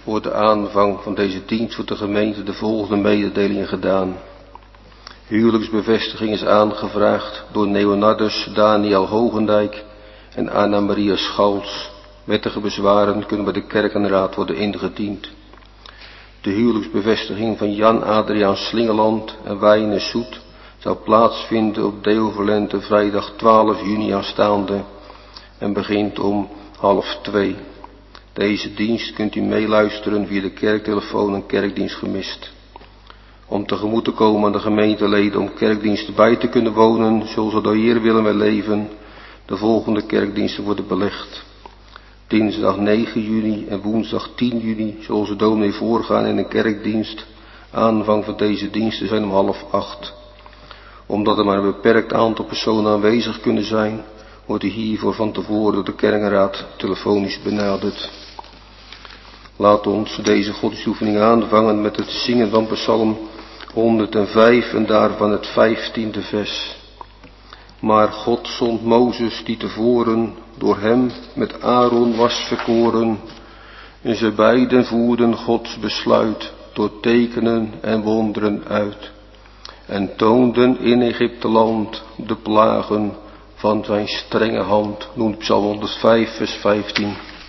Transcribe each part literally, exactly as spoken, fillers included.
voor de aanvang van deze dienst wordt de gemeente de volgende mededelingen gedaan. Huwelijksbevestiging is aangevraagd door Leonardus Daniel Hogendijk en Anna Maria Schals. Wettige bezwaren kunnen bij de kerkenraad worden ingediend. De huwelijksbevestiging van Jan Adriaan Slingeland en Wijne Soet zou plaatsvinden op Deo Volente vrijdag twaalf juni aanstaande en begint om half twee. Deze dienst kunt u meeluisteren via de kerktelefoon en kerkdienst gemist. Om tegemoet te komen aan de gemeenteleden om kerkdiensten bij te kunnen wonen, zoals we door hier willen wij leven, de volgende kerkdiensten worden belegd. Dinsdag negen juni en woensdag tien juni, zoals de dominee voorgaan in een kerkdienst. Aanvang van deze diensten zijn om half acht. Omdat er maar een beperkt aantal personen aanwezig kunnen zijn, wordt u hiervoor van tevoren door de kerkenraad telefonisch benaderd. Laat ons deze godsdienstoefening aanvangen met het zingen van Psalm honderdvijf en daarvan het vijftiende vers. Maar God zond Mozes die tevoren door hem met Aaron was verkoren. En ze beiden voerden Gods besluit door tekenen en wonderen uit. En toonden in Egypteland de plagen van zijn strenge hand. Noemt Psalm honderdvijf vers vijftien.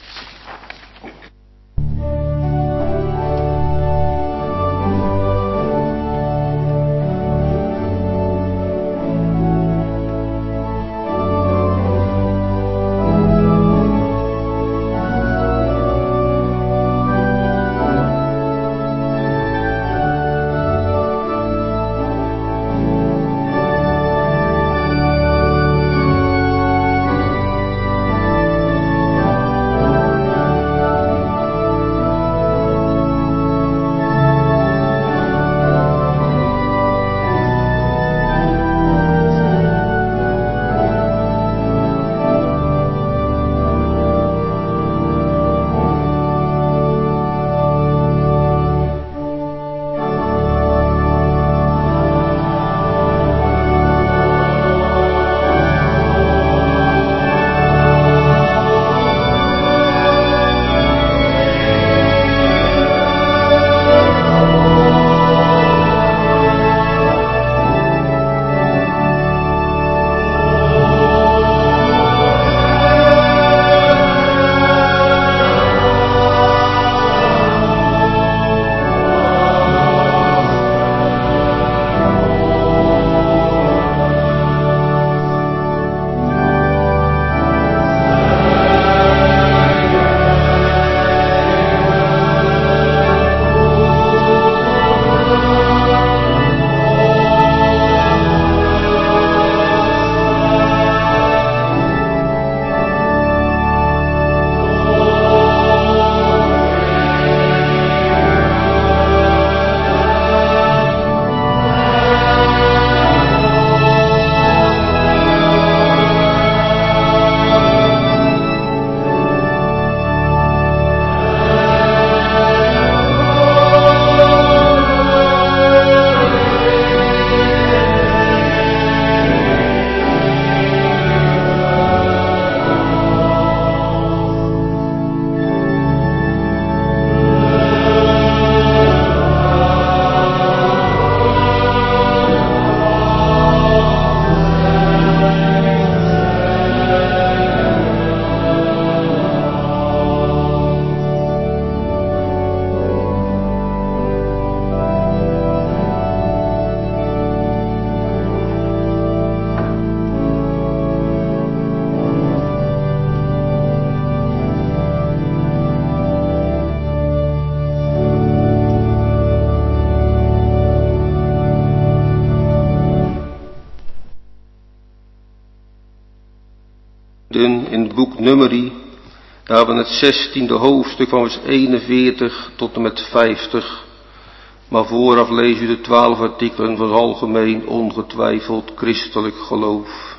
In het boek Numeri, daar hebben we het zestiende hoofdstuk van vers eenenveertig tot en met vijftig. Maar vooraf lees u de twaalf artikelen van het algemeen ongetwijfeld christelijk geloof.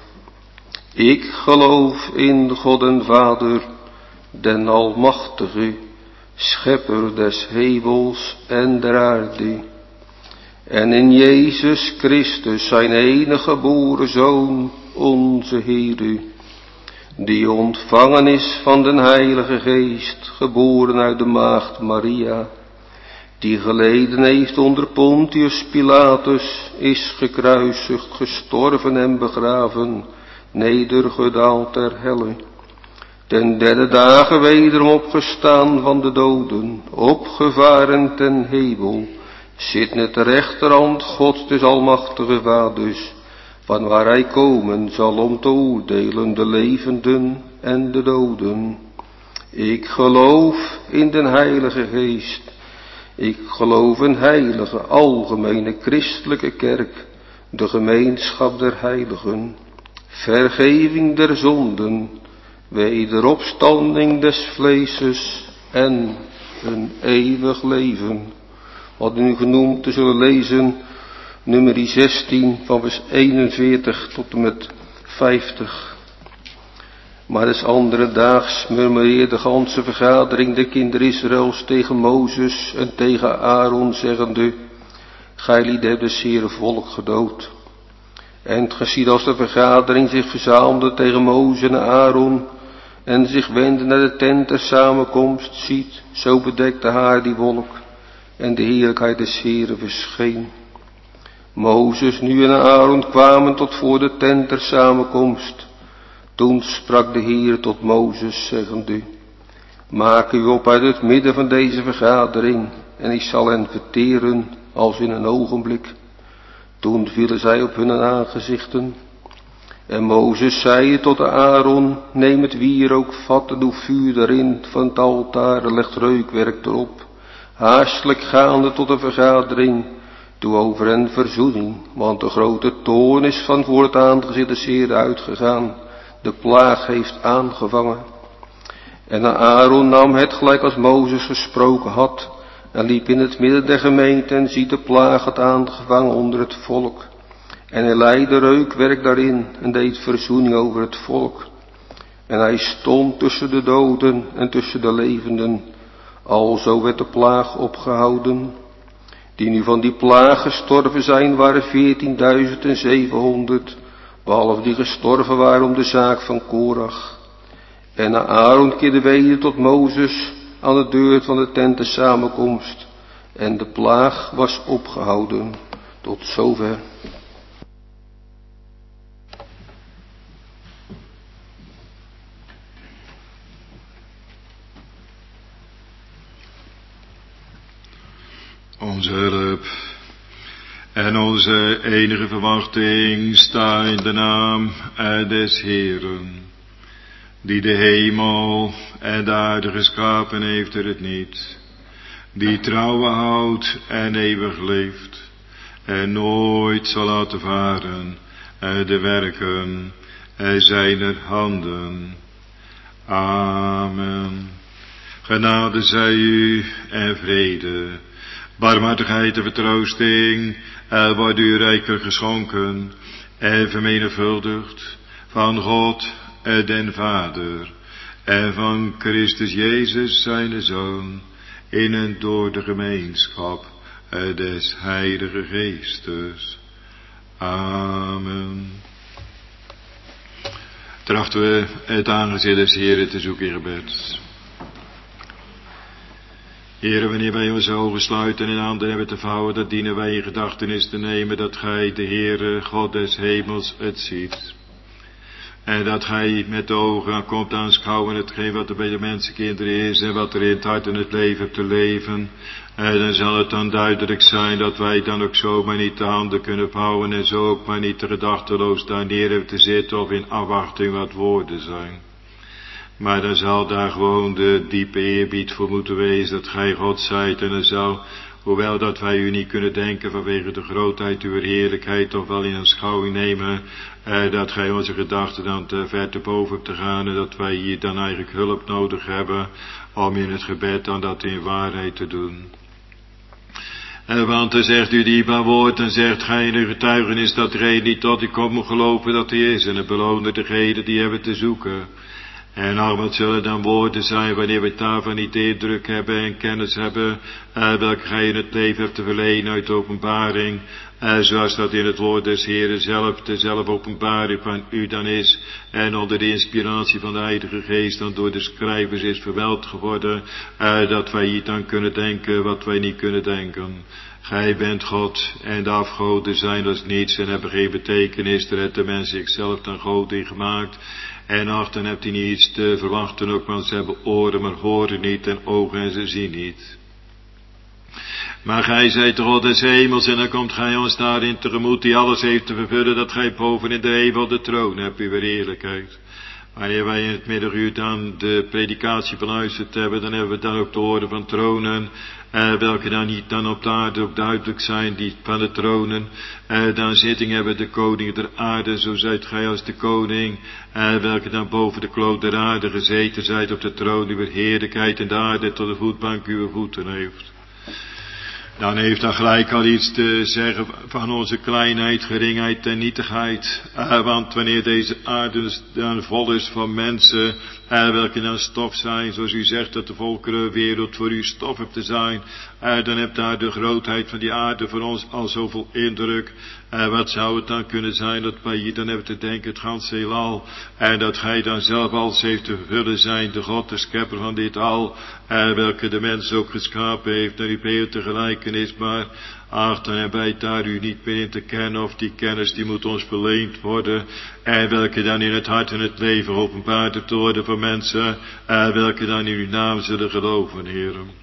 Ik geloof in God en Vader, den Almachtige, Schepper des hemels en der aarde. En in Jezus Christus, zijn enige geboren Zoon, onze Heere, die ontvangen is van den Heilige Geest, geboren uit de maagd Maria, die geleden heeft onder Pontius Pilatus, is gekruisigd, gestorven en begraven, nedergedaald ter helle, ten derde dagen wederom opgestaan van de doden, opgevaren ten hemel, zit net de rechterhand Gods des almachtige Vaders, van waar hij komen zal om te oordelen de levenden en de doden. Ik geloof in den Heilige Geest. Ik geloof een heilige, algemene, christelijke kerk, de gemeenschap der heiligen, vergeving der zonden, wederopstanding des vleeses en een eeuwig leven. Wat u nu genoemd te zullen lezen, nummer zestien van vers eenenveertig tot en met vijftig. Maar des andere daags murmureerde de ganse vergadering de kinderen Israëls tegen Mozes en tegen Aaron, zeggende: Gij hebt het Heere volk gedood. En het geschiedde als de vergadering zich verzamelde tegen Mozes en Aaron en zich wendde naar de tent der samenkomst, ziet, zo bedekte haar die wolk en de heerlijkheid des Heere verscheen. Mozes nu en Aaron kwamen tot voor de tent der samenkomst. Toen sprak de Heer tot Mozes, zeggende: Maak u op uit het midden van deze vergadering, en ik zal hen verteren als in een ogenblik. Toen vielen zij op hun aangezichten. En Mozes zei tot Aaron: Neem het wierookvat en doe vuur daarin van het altaar en leg reukwerk erop. Haastelijk gaande tot de vergadering, doe over hen verzoening, want de grote toorn is van voor het aangezicht des Heer uitgegaan. De plaag heeft aangevangen. En Aaron nam het gelijk als Mozes gesproken had, en liep in het midden der gemeente, en ziet de plaag had aangevangen onder het volk. En hij leidde reukwerk daarin, en deed verzoening over het volk. En hij stond tussen de doden en tussen de levenden. Alzo werd de plaag opgehouden. Die nu van die plaag gestorven zijn, waren veertienduizend en zevenhonderd, behalve die gestorven waren om de zaak van Korach. En Aaron keerde weder tot Mozes aan de deur van de tent der samenkomst, en de plaag was opgehouden. Tot zover. Onze hulp en onze enige verwachting sta in de naam des Heeren, die de hemel en de aarde geschapen heeft er het niet, die trouwen houdt en eeuwig leeft, en nooit zal laten varen de werken zijner handen. Amen. Genade zij u en vrede, barmhartigheid en vertroosting er wordt u rijkelijk geschonken en vermenigvuldigd van God den Vader en van Christus Jezus zijn Zoon, in en door de gemeenschap des Heilige Geestes. Amen. Trachten we het aangezicht des Heeren te zoeken in gebed. Heere, wanneer wij onze ogen sluiten en handen hebben te vouwen, dat dienen wij in gedachtenis te nemen dat Gij, de Heere, God des hemels, het ziet. En dat Gij met de ogen komt aanschouwen hetgeen wat er bij de mensenkinderen is en wat er in het hart en het leven hebt te leven. En dan zal het dan duidelijk zijn dat wij dan ook zomaar niet de handen kunnen vouwen en zo ook maar niet te gedachteloos daar neer hebben te zitten of in afwachting wat woorden zijn. Maar dan zal daar gewoon de diepe eerbied voor moeten wezen dat Gij God zijt. En dan zal, hoewel dat wij u niet kunnen denken vanwege de grootheid uw heerlijkheid, toch wel in aanschouwing nemen, eh, dat Gij onze gedachten dan te ver te boven hebt te gaan en dat wij hier dan eigenlijk hulp nodig hebben om in het gebed dan dat in waarheid te doen. En want dan zegt u dierbaar woord, en zegt Gij in de getuigenis dat degene die tot u komt moet geloven dat hij is, en het belonen degene die hebben te zoeken. En al wat zullen dan woorden zijn wanneer we daarvan niet indruk hebben en kennis hebben, uh, welke gij in het leven hebt te verlenen uit de openbaring, uh, zoals dat in het woord des Heeren zelf, dezelfde openbaring van u dan is, en onder de inspiratie van de Heilige Geest dan door de schrijvers is verweld geworden, uh, dat wij hier dan kunnen denken wat wij niet kunnen denken. Gij bent God en de afgoden zijn als niets en hebben geen betekenis, er heeft de mens zichzelf dan God in gemaakt. En ach, dan hebt hij niets te verwachten ook, want ze hebben oren, maar horen niet, en ogen en ze zien niet. Maar gij zijt de God des hemels, en dan komt gij ons daarin tegemoet, die alles heeft te vervullen, dat gij boven in de hemel de troon hebt, uw heerlijkheid. Wanneer wij in het middaguur dan de predikatie beluisterd hebben, dan hebben we dan ook de woorden van tronen, eh, welke dan niet dan op de aarde ook duidelijk zijn, die van de tronen, eh, dan zitting hebben de koningen der aarde, zo zijt gij als de koning, eh, welke dan boven de kloot der aarde gezeten zijt op de troon, uw heerlijkheid en de aarde tot de voetbank uw voeten heeft. Dan heeft dat gelijk al iets te zeggen van onze kleinheid, geringheid en nietigheid. Uh, want wanneer deze aarde dan vol is van mensen, uh, welke dan stof zijn, zoals u zegt dat de volkerenwereld voor u stof hebt te zijn, uh, dan hebt daar de grootheid van die aarde voor ons al zoveel indruk. Uh, wat zou het dan kunnen zijn dat wij hier dan hebben te denken, het ganse heelal, en dat gij dan zelf alles heeft te vervullen zijn, de God, de schepper van dit al, uh, welke de mens ook geschapen heeft, naar uw beeld te gelijken is, maar ach, dan hebben wij daar u niet meer in te kennen, of die kennis die moet ons verleend worden, en welke dan in het hart en het leven openbaard hebt te worden voor mensen, uh, welke dan in uw naam zullen geloven, Heeren.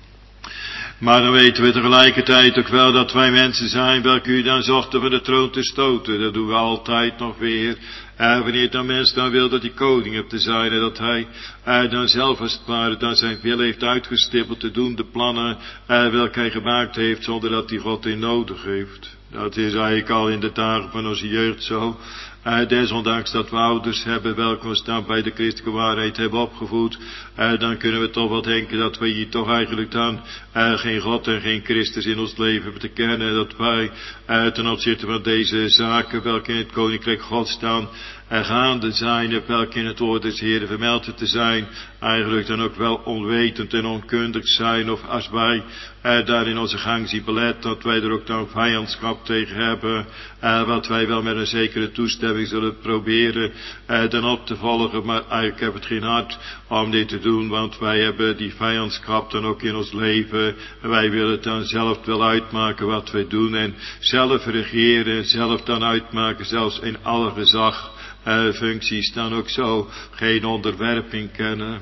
Maar dan weten we tegelijkertijd ook wel dat wij mensen zijn, welke u dan zochten van de troon te stoten. Dat doen we altijd nog weer. En wanneer dan mens dan wil dat hij koning hebt te zijn, en dat hij uh, dan zelf als het ware dan zijn wil heeft uitgestippeld te doen, de plannen uh, welke hij gemaakt heeft, zonder dat hij God in nodig heeft. Dat is eigenlijk al in de dagen van onze jeugd zo. Uh, desondanks dat we ouders hebben welke ons dan bij de christelijke waarheid hebben opgevoed, uh, dan kunnen we toch wel denken dat wij hier toch eigenlijk dan uh, geen God en geen Christus in ons leven hebben te kennen. Dat wij uh, ten opzichte van deze zaken welke in het koninkrijk God staan, er gaande zijn, welke in het woord des Heeren vermeld te zijn, eigenlijk dan ook wel onwetend en onkundig zijn, of als wij uh, daar in onze gang zien belet, dat wij er ook dan vijandschap tegen hebben, uh, wat wij wel met een zekere toestemming zullen proberen uh, dan op te volgen, maar eigenlijk hebben we het geen hart om dit te doen, want wij hebben die vijandschap dan ook in ons leven, wij willen het dan zelf wel uitmaken wat wij doen, en zelf regeren, zelf dan uitmaken, zelfs in alle gezag, Uh, functies dan ook zo geen onderwerping kennen.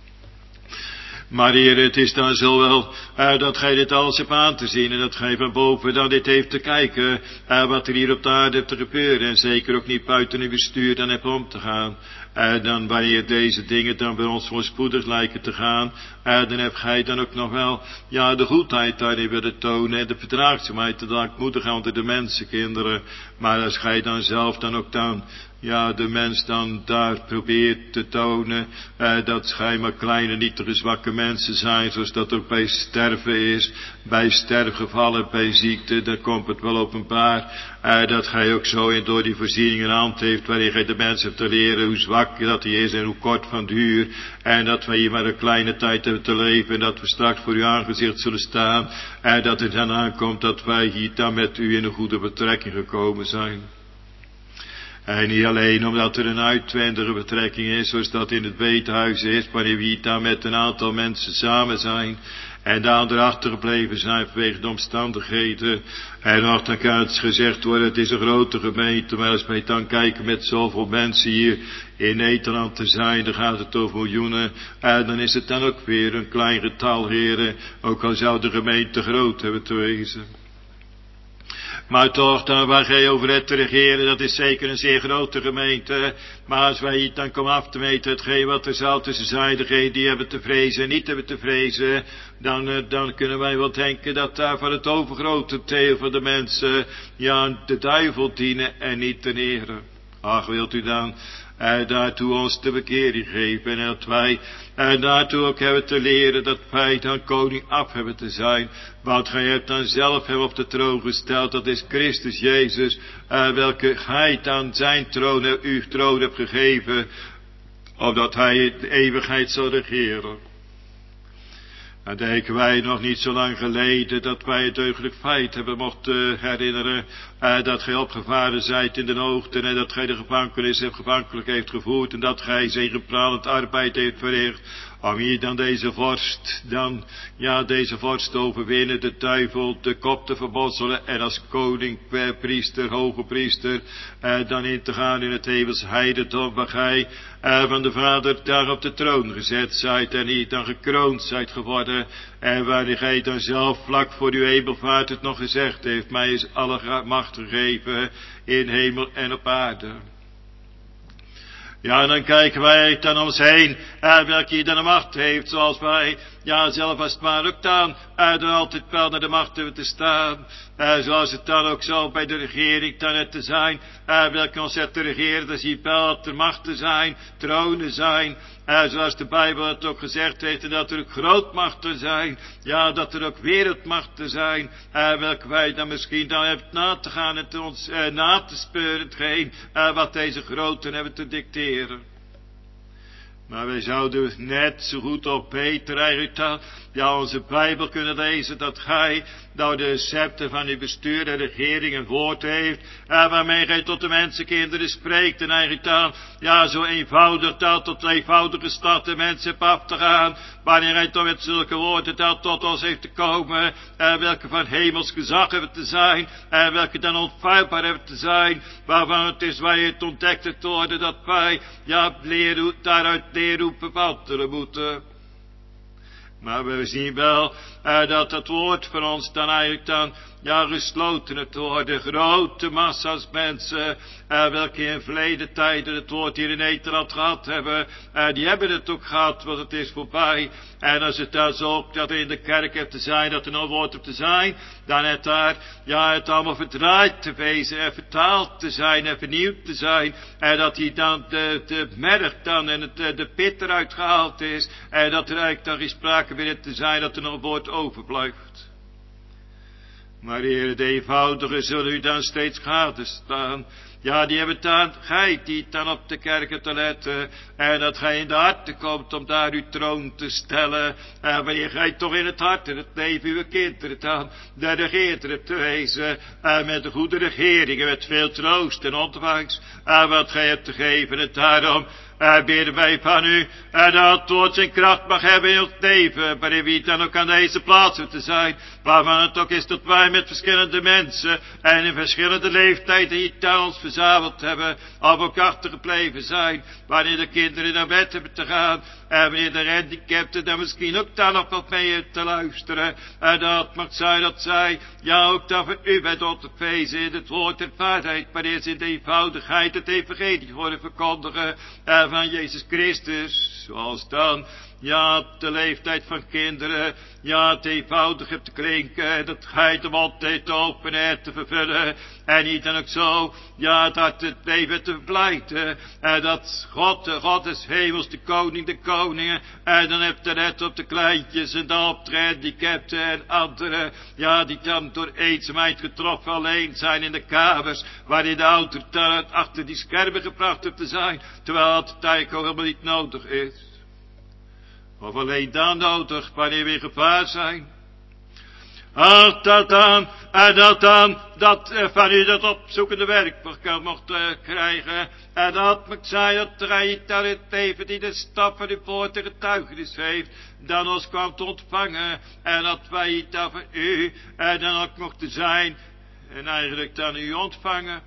Maar Heer, het is dan zo wel uh, dat gij dit alles hebt aan te zien, en dat gij van boven dan dit heeft te kijken, uh, wat er hier op de aarde hebt te gebeuren, en zeker ook niet buiten uw bestuur dan hebt om te gaan. Uh, dan wanneer deze dingen dan bij ons voorspoedig lijken te gaan, uh, dan hebt gij dan ook nog wel, ja, de goedheid daarin willen tonen, en de verdraagzaamheid, de dankmoedigheid onder de mensenkinderen. Maar als gij dan zelf dan ook dan, ja, de mens dan daar probeert te tonen, uh, dat gij maar kleine, nietige, zwakke mensen zijn, zoals dat ook bij sterven is, bij sterfgevallen, bij ziekte, dan komt het wel openbaar, uh, dat gij ook zo in door die voorzieningen hand heeft, waarin gij de mensen hebt te leren hoe zwak dat hij is en hoe kort van duur, en dat wij hier maar een kleine tijd hebben te leven, en dat we straks voor uw aangezicht zullen staan, en dat het dan aankomt dat wij hier dan met u in een goede betrekking gekomen zijn. En niet alleen omdat er een uitwendige betrekking is, zoals dat in het beethuis is, wanneer we hier dan met een aantal mensen samen zijn, en de anderen achtergebleven zijn vanwege de omstandigheden. En nog dan kan het gezegd worden, het is een grote gemeente, maar als wij dan kijken met zoveel mensen hier in Nederland te zijn, dan gaat het over miljoenen, en dan is het dan ook weer een klein getal, heren, ook al zou de gemeente groot hebben te wezen. Maar toch, dan waar gij over hebt te regeren, dat is zeker een zeer grote gemeente. Maar als wij hier dan komen af te meten, hetgeen wat er zal tussen zij, degene die hebben te vrezen en niet hebben te vrezen, dan, dan kunnen wij wel denken dat daar van het overgrote deel van de mensen, ja, de duivel dienen en niet de Heere. Ach, wilt u dan en daartoe ons de bekering geven, en dat wij en daartoe ook hebben te leren dat wij dan koning af hebben te zijn, want gij hebt dan zelf hem op de troon gesteld, dat is Christus Jezus, uh, welke gij dan zijn troon, uw troon hebt gegeven, opdat hij in de eeuwigheid zal regeren. En denken wij nog niet zo lang geleden dat wij het deugdelijk feit hebben mochten herinneren, eh, dat gij opgevaren zijt in de hoogten en dat gij de gevangenis en gevankelijk heeft gevoerd en dat gij zegepralend arbeid heeft verricht, om hier dan deze vorst, dan, ja, deze vorst te overwinnen, de duivel, de kop te verbosselen en als koning, eh, priester, hoge priester, eh, dan in te gaan in het hemels heidendom, waar gij eh, van de Vader daar op de troon gezet zijt en hier dan gekroond zijt geworden, en waar gij dan zelf vlak voor uw hemelvaart het nog gezegd heeft, mij is alle macht gegeven in hemel en op aarde. Ja, en dan kijken wij dan om ons heen, eh, welke hier dan de macht heeft, zoals wij, ja, zelf als het maar ook dan, eh, dan altijd wel naar de macht hebben te staan, eh, zoals het dan ook zo bij de regering dan het te zijn, eh, welke ons het te regeren, dat zie je wel de macht te zijn, tronen zijn, eh, zoals de Bijbel het ook gezegd heeft, en dat er ook grootmachten zijn, ja, dat er ook wereldmachten zijn, eh, welke wij dan misschien dan hebben na te gaan en te ons eh, na te speuren, hetgeen, eh, wat deze groten hebben te dicteren. Maar wij zouden net zo goed op beter eigenlijk dan, ja, onze Bijbel kunnen lezen, dat gij, nou de scepter van uw bestuur en regering een woord heeft, en waarmee gij tot de mensenkinderen spreekt, en eigenlijk dan, ja, zo eenvoudig dat tot eenvoudige stad de mensen hebt af te gaan, wanneer hij toch met zulke woorden dat tot ons heeft te komen, en welke van hemels gezag hebben te zijn, en welke dan onfeilbaar hebben te zijn, waarvan het is wij het ontdekt het worden, dat wij, ja, leer, daaruit leerroepen wandelen moeten. Maar we zien wel uh, dat het woord van ons dan eigenlijk dan, ja, gesloten het worden. Grote massa's mensen, uh, welke in verleden tijden het woord hier in Nederland gehad hebben, uh, die hebben het ook gehad, want het is voorbij. En als het daar zo op dat er in de kerk heeft te zijn, dat er nog woord op te zijn, dan het daar, ja, het allemaal verdraaid te wezen en vertaald te zijn en vernieuwd te zijn. En dat hier dan de, de merg dan en het, de pit eruit gehaald is. En dat er eigenlijk dan geen sprake meer te zijn dat er nog woord overblijft. Maar Heer, de eenvoudigen zullen u dan steeds gadestaan. Ja, die hebben dan, gij die dan op de kerken te letten, en dat gij in de harten komt om daar uw troon te stellen, en wanneer gij toch in het hart en het leven uw kinderen dan, de regeerder te wezen, en met de goede regering, en met veel troost en ontvangst, en wat gij hebt te geven, en daarom, en bidden wij van u, en dat het woord zijn kracht mag hebben in ons leven, waarin wie dan ook aan deze plaatsen te zijn, waarvan het ook is dat wij met verschillende mensen, en in verschillende leeftijden hier thuis ons verzameld hebben, of ook achtergebleven zijn, wanneer de kinderen naar bed hebben te gaan, en wanneer de gehandicapten daar misschien ook daar nog wat mee hebben te luisteren, en dat mag zijn dat zij, ja, ook dan voor u bent op te feesten in het woord en waarheid, wanneer ze in de eenvoudigheid het evangelie horen verkondigen, en van Jezus Christus, zoals dan, ja, de leeftijd van kinderen, ja, het eenvoudig hebt te klinken, dat gij de mond deed te openen en te vervullen, en niet dan ook zo, ja, dat het leven te verblijden, en dat God, de God des hemels, de koning, de koningen, en dan hebt u net op de kleintjes en dan op de gehandicapten en anderen, ja, die dan door eenzaamheid getroffen alleen zijn in de kamers, waarin de ouder dan achter die schermen gebracht hebt te zijn, terwijl het eigenlijk ook helemaal niet nodig is. Of alleen dan nodig, wanneer we in gevaar zijn. Ach, dat dan, en dat dan, dat uh, van u dat opzoekende werk mocht uh, krijgen. En dat moet zijn dat gij dan het leven die de stap van uw woord en getuigenis heeft, dan ons kwam te ontvangen. En dat wij dan van u, en dan ook mochten zijn, en eigenlijk dan u ontvangen.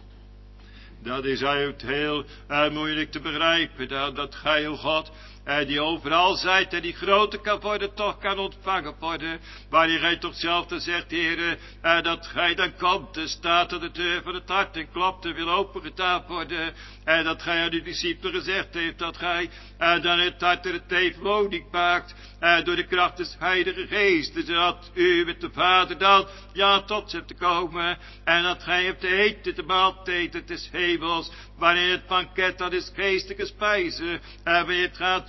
Dat is eigenlijk heel uh, moeilijk te begrijpen, dat, dat gij, o God, en die overal zijt en die groter kan worden, toch kan ontvangen worden. Wanneer gij toch zelf dan zegt, Heere, en dat gij dan komt en staat aan de deur van het hart en klopt en wil opengedaan worden. En dat gij aan uw discipelen gezegd heeft dat gij en dan het hart en het leven woning maakt. En door de kracht des Heilige Geestes, dat u met de Vader dan, ja, tot hebt te komen. En dat gij hebt te eten, de maaltijd des hemels, wanneer het banket dat is geestelijke spijzen. En wanneer het gaat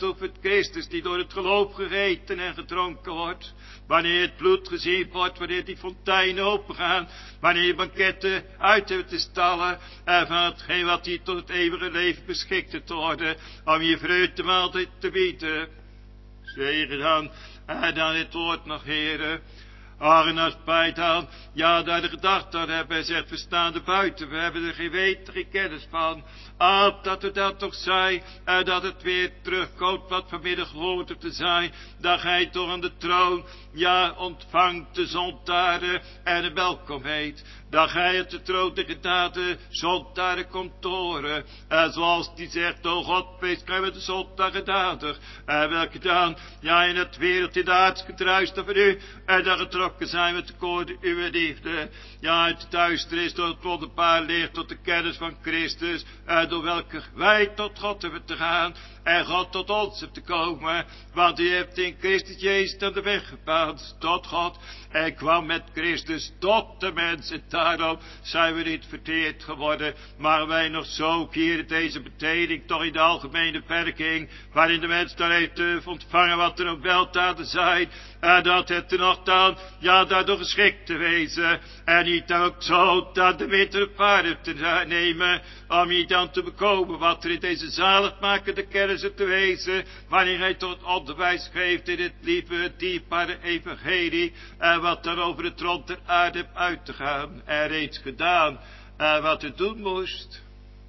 alsof het Christus die door het geloof gegeten en gedronken wordt. Wanneer het bloed gezien wordt, wanneer die fonteinen opengaan, wanneer je banketten uit hebt te stallen, en van hetgeen wat hier tot het eeuwige leven beschikt te worden, om je vreugdemaaltijd te bieden. Zegen dan, en dan het woord nog, Heere. Ach, en spijt aan, ja, daar de gedachte aan hebben, hij zegt, we staan er buiten, we hebben er geen weten, geen kennis van. Ah, dat u dat toch zei, en dat het weer terugkomt wat vanmiddag gehoord te zijn, dat gij toch aan de troon, ja, ontvangt de zondaren en de welkomheid, dat gij het de troon de genade zondaren komt horen, en zoals die zegt, o God, wees gij met de zondag genadig, en welke dan, ja, in het wereld in de aards gedruist van u, en dat getrokken zijn met de koorden uw liefde, ja, uit het duisternis door het wonderbaar licht tot de kennis van Christus, en door welke wij tot God hebben te gaan, en God tot ons hebt te komen, want u hebt in Christus Jezus aan de weg gebaand tot God, en kwam met Christus tot de mens, en daarom zijn we niet verteerd geworden, maar wij nog zo hier in deze beteding, toch in de algemene werking, waarin de mens dan heeft ontvangen wat er ook weldaden zijn, en dat het er nog dan, ja, daardoor geschikt te wezen, en niet ook zo dat de mittere paarden te nemen, om je dan te bekomen wat er in deze zaligmakende kennissen te wezen, wanneer hij tot onderwijs geeft in het lieve, dierbare evangelie, en wat dan over de troon ter aarde hebt uit te gaan, en reeds gedaan, en wat u doen moest.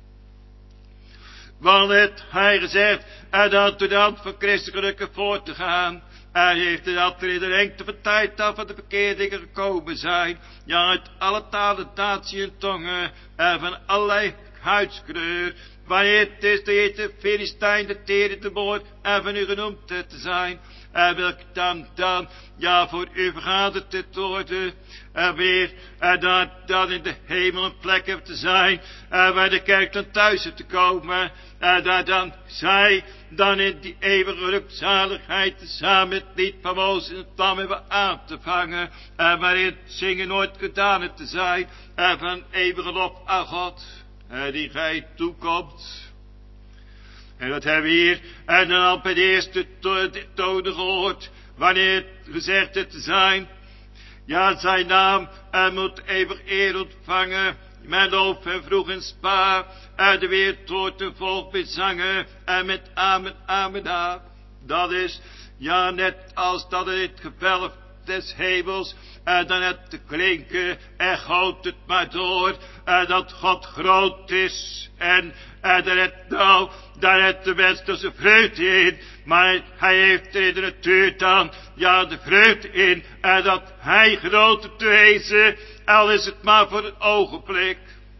Want het hij gezegd, en dat u de hand van Christus gelukkig voor te gaan, hij heeft er dat er in de lengte van tijd af van de bekeerdingen gekomen zijn, ja, uit alle talen, natie en tongen, en van allerlei huidskleur, wanneer het is de heete Filistijn, de tere de moord, en van u genoemd te zijn, en welke dan, dan, ja, voor u vergaderd te worden, en weer, en dat dan in de hemel een plek heeft te zijn, en bij de kerk dan thuis heeft te komen, en dat dan zij, dan in die eeuwige gelukzaligheid, samen met het lied van Mozes en het lam hebben aan te vangen, en waarin het zingen nooit gedaan heeft te zijn, en van eeuwige lof aan God, en die gij toekomt. En dat hebben we hier, en dan al bij de eerste tonen gehoord, wanneer het gezegd heeft te zijn, ja, zijn naam, en moet eeuwig eer ontvangen, met loof en vroeg en spa, en de wereld hoort een volk bezangen, en met amen, amen, amen. Dat is, ja, net als dat het gewelf des hemels, en dan het te klinken, en gooit het maar door, en dat God groot is, en, en dat het nou, daar heeft de mens dus een vreugde in, maar hij heeft er in de natuur dan, ja, de vreugde in, en dat hij groot te wezen, al is het maar voor een ogenblik.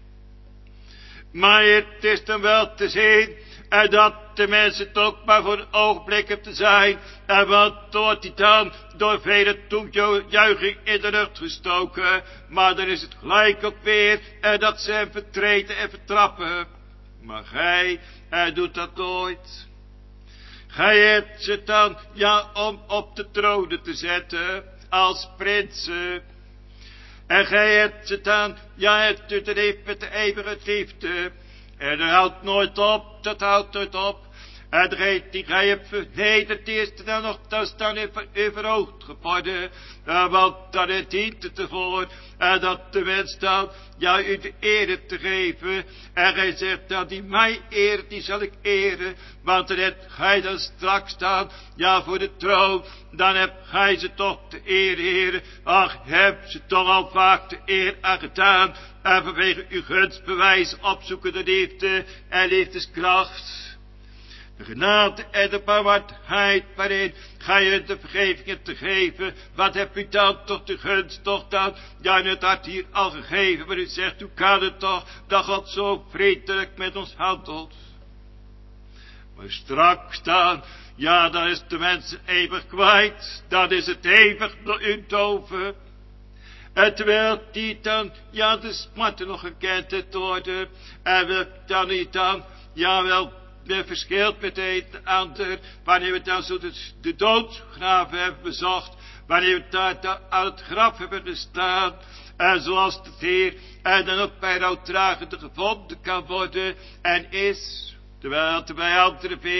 Maar het is dan wel te zien, en dat de mensen het ook maar voor een ogenblik hebben te zijn, en wat wordt hij dan door vele toejuiching in de lucht gestoken, maar dan is het gelijk ook weer, en dat ze hem vertreten en vertrappen. Maar gij, hij doet dat nooit. Gij hebt ze dan, ja, om op de tronen te zetten, als prinsen. En gij hebt ze dan, ja, hebt u de lief met de eeuwige liefde. En dat houdt nooit op, dat houdt nooit op. En degene die gij hebt vernederd, die is er dan nog, dat is dan u verhoogd geworden. Uh, want dan het dient het ervoor, en dat de mens dan, ja, u de ere te geven. En gij zegt dan, die mij eert, die zal ik eren. Want dan hebt gij dan straks staan, ja, voor de troon. Dan hebt gij ze toch te ere, heren. Ach, hebt ze toch al vaak de eer aan gedaan. En vanwege uw gunstbewijs opzoeken de liefde en liefdeskracht. De genade en de barmhartigheid waarin gij je de vergevingen te geven. Wat hebt u dan toch de gunst toch dan? Ja, in het hart hier al gegeven. Maar u zegt, hoe kan het toch dat God zo vriendelijk met ons handelt? Maar straks dan, ja, dan is de mens eeuwig kwijt. Dan is het eeuwig door u doven. En terwijl die dan, ja, de smarten nog gekend heeft worden. En wil dan niet dan, ja wel, weer verschilt met de een ander, wanneer we dan zo de, de doodgraven hebben bezocht, wanneer we daar, daar aan het graf hebben gestaan, en zoals het Heer, en dan ook bij rouwdragende gevonden kan worden, en is, terwijl het bij anderen weer,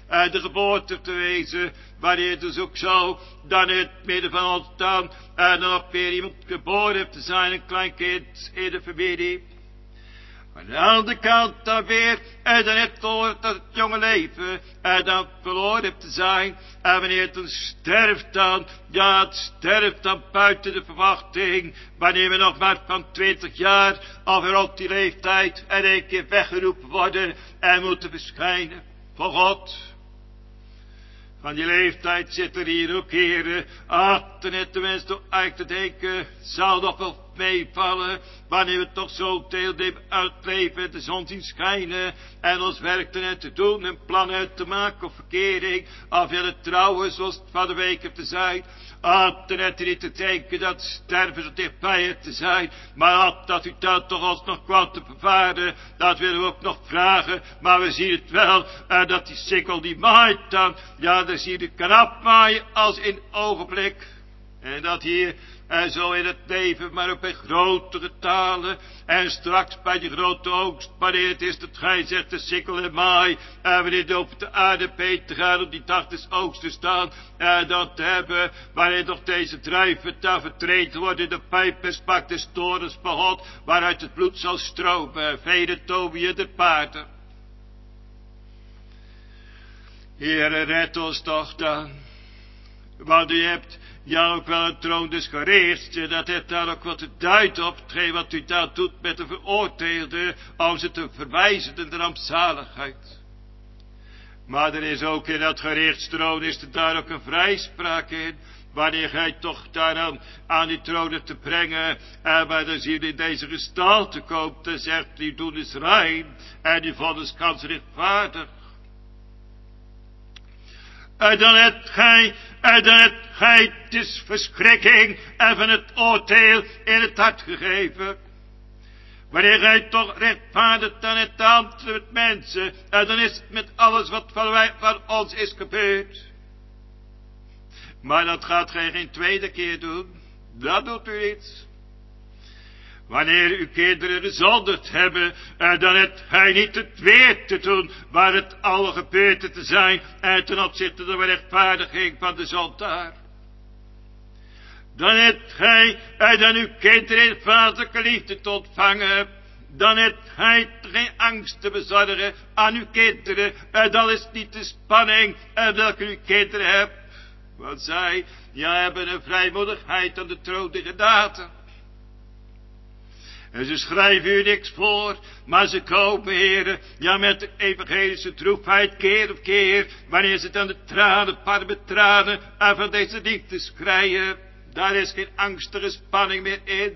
uh, de geboorte te wezen, wanneer dus ook zo, dan in het midden van ons dan, en uh, dan nog weer iemand geboren heeft te zijn, een klein kind in de familie. Maar aan de andere kant dan weer, en dan heeft verloren dat het jonge leven, en dan verloren heeft te zijn, en wanneer het dan sterft dan, ja het sterft dan buiten de verwachting, wanneer we nog maar van twintig jaar, of rond die leeftijd, en een keer weggeroepen worden, en moeten verschijnen voor God. Van die leeftijd zit er hier ook, heren, ach, ten net de mens toch eigenlijk te denken, zal nog wel meevallen, wanneer we toch zo deelnemen uit het leven, de zon zien schijnen, en ons werk ten net te doen, en plannen uit te maken of verkering, of willen trouwen zoals het van de week heeft te zijn, ach, ten net niet te denken dat sterven zo dichtbij het te zijn, maar ach, dat u dat toch alsnog kwam te bevaren, dat willen we ook nog vragen, maar we zien het wel, uh, dat die sikkel die maait dan, ja, dan zie je kan afmaaien als in het ogenblik, en dat hier, en zo in het leven, maar op een grote getalen. En straks bij die grote oogst, wanneer het is dat gij zegt de sikkel en maai. En wanneer het over de aarde peet te gaan, op die dag des oogst te staan. En dat te hebben, wanneer toch deze druiven daar vertreden worden in de pijp en spak des torens van God. Waaruit het bloed zal stromen, vele tobieën der paarden. Heere, red ons toch dan. Want u hebt ja ook wel een troon des gerechts, dat heeft daar ook wat te duiden op hetgeen wat u daar doet met de veroordeelde, om ze te verwijzen in de rampzaligheid. Maar er is ook in dat gerechtstroon, is er daar ook een vrijspraak in, wanneer gij toch daaraan aan die tronen te brengen, en waar dan zie je in deze gestalte komt, en zegt, die doen is rein, en die vonnis kans rechtvaardig. En dan hebt gij, en dan hebt gij de verschrikking en van het oordeel in het hart gegeven. Wanneer gij toch rechtvaardig dan het hand met mensen, en dan is het met alles wat van, wij, van ons is gebeurd. Maar dat gaat gij geen tweede keer doen, dat doet u niet. Wanneer uw kinderen gezondigd hebben, en dan hebt gij niet het weer te doen, waar het al gebeurd te zijn, en ten opzichte de rechtvaardiging van de zondaar. Dan hebt gij, en dan uw kinderen in vaderlijke liefde te ontvangen, dan hebt gij geen angst te bezorgen aan uw kinderen, en dan is niet de spanning, en welke uw kinderen hebt. Want zij, ja, hebben een vrijmoedigheid aan de troon der genade. En ze schrijven u niks voor, maar ze komen, heren, ja, met de evangelische droefheid keer op keer, wanneer ze dan de tranen, parme tranen, en van deze liefde schreien, daar is geen angstige spanning meer in.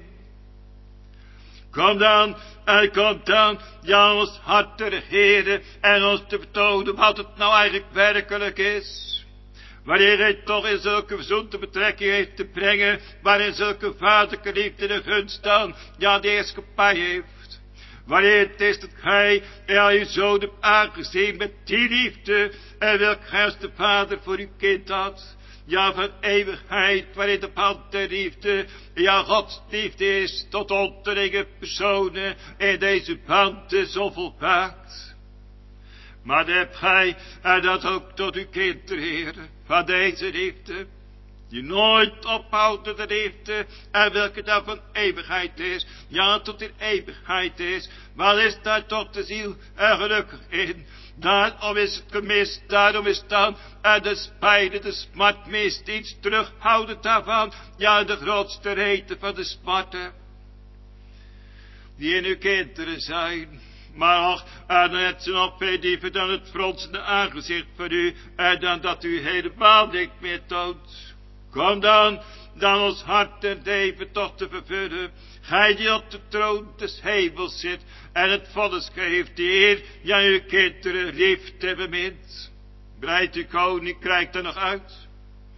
Kom dan, en kom dan, ja, ons hart te regeren, en ons te vertonen wat het nou eigenlijk werkelijk is. Wanneer hij toch in zulke verzoende betrekking heeft te brengen, waarin zulke vaderlijke liefde de gunst dan, ja, de heerschappij heeft. Wanneer het is dat gij, ja, uw zoon hebt aangezien met die liefde, en welk gij als de vader voor uw kind had. Ja, van eeuwigheid, waarin de band der liefde, ja, Gods liefde is, tot onderlinge personen, in deze band zo volmaakt. Maar dan hebt gij, en dat ook tot uw kind, heren, van deze liefde, die nooit ophoudende liefde, en welke dan van eeuwigheid is, ja, tot in eeuwigheid is, wat is daar tot de ziel er gelukkig in? Daarom is het gemist, daarom is dan, en de spijt, de smart mist iets terughoudend daarvan, ja, de grootste reden van de smarten, die in uw kinderen zijn. Maar och, en dan hebt ze nog veel liever dan het fronsende aangezicht van u, en dan dat u helemaal niks meer toont. Kom dan, dan ons hart en leven toch te vervullen. Gij die op de troon des hemels zit, en het vonnis geeft, die Heer, ja, uw kinderen lief te bemint. Breidt uw koninkrijk er nog uit.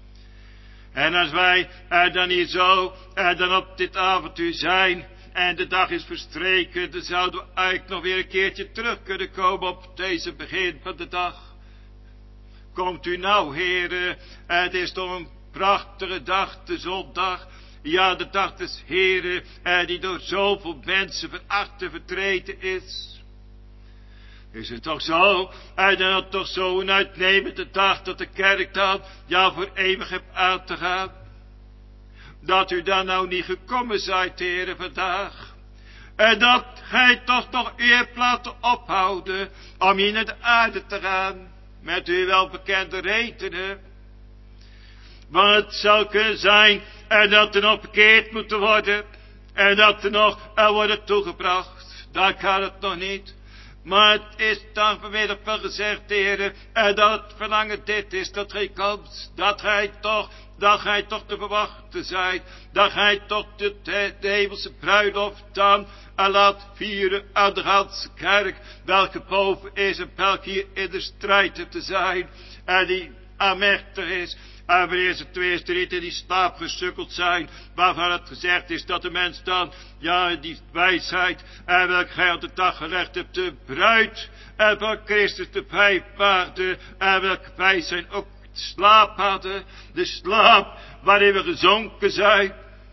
En als wij er dan hier zo, en dan op dit avontuur zijn, en de dag is verstreken, dan zouden we eigenlijk nog weer een keertje terug kunnen komen op deze begin van de dag. Komt u nou, heren, het is toch een prachtige dag, de zondag. Ja, de dag des Heren, die door zoveel mensen veracht en vertreten is. Is het toch zo, en dan had toch zo'n uitnemende dag dat de kerk dan, ja, voor eeuwig hebt aan te gaan. Dat u dan nou niet gekomen zijt, heren, vandaag. En dat gij toch nog u hebt laten ophouden om hier naar de aarde te gaan. Met uw welbekende redenen. Want het zou kunnen zijn en dat er nog bekeerd moeten worden. En dat er nog er worden toegebracht. Daar gaat het nog niet. Maar het is dan vanmiddag wel gezegd, heren, en dat het verlangen dit is, dat gij komt, dat gij toch, dat gij toch te verwachten zijt, dat gij toch de, de, de hemelse bruiloft dan en laat vieren aan de ganse kerk, welke boven is en welke hier in de strijd hebt te zijn, en die aanmächtig is. En wanneer ze ten eerste niet in die slaap gesukkeld zijn, waarvan het gezegd is dat de mens dan, ja, die wijsheid, en welke gij op de dag gelegd hebt, de bruid, en van Christus de vijf paarden, en welke wij zijn ook de slaap hadden, de slaap waarin we gezonken zijn.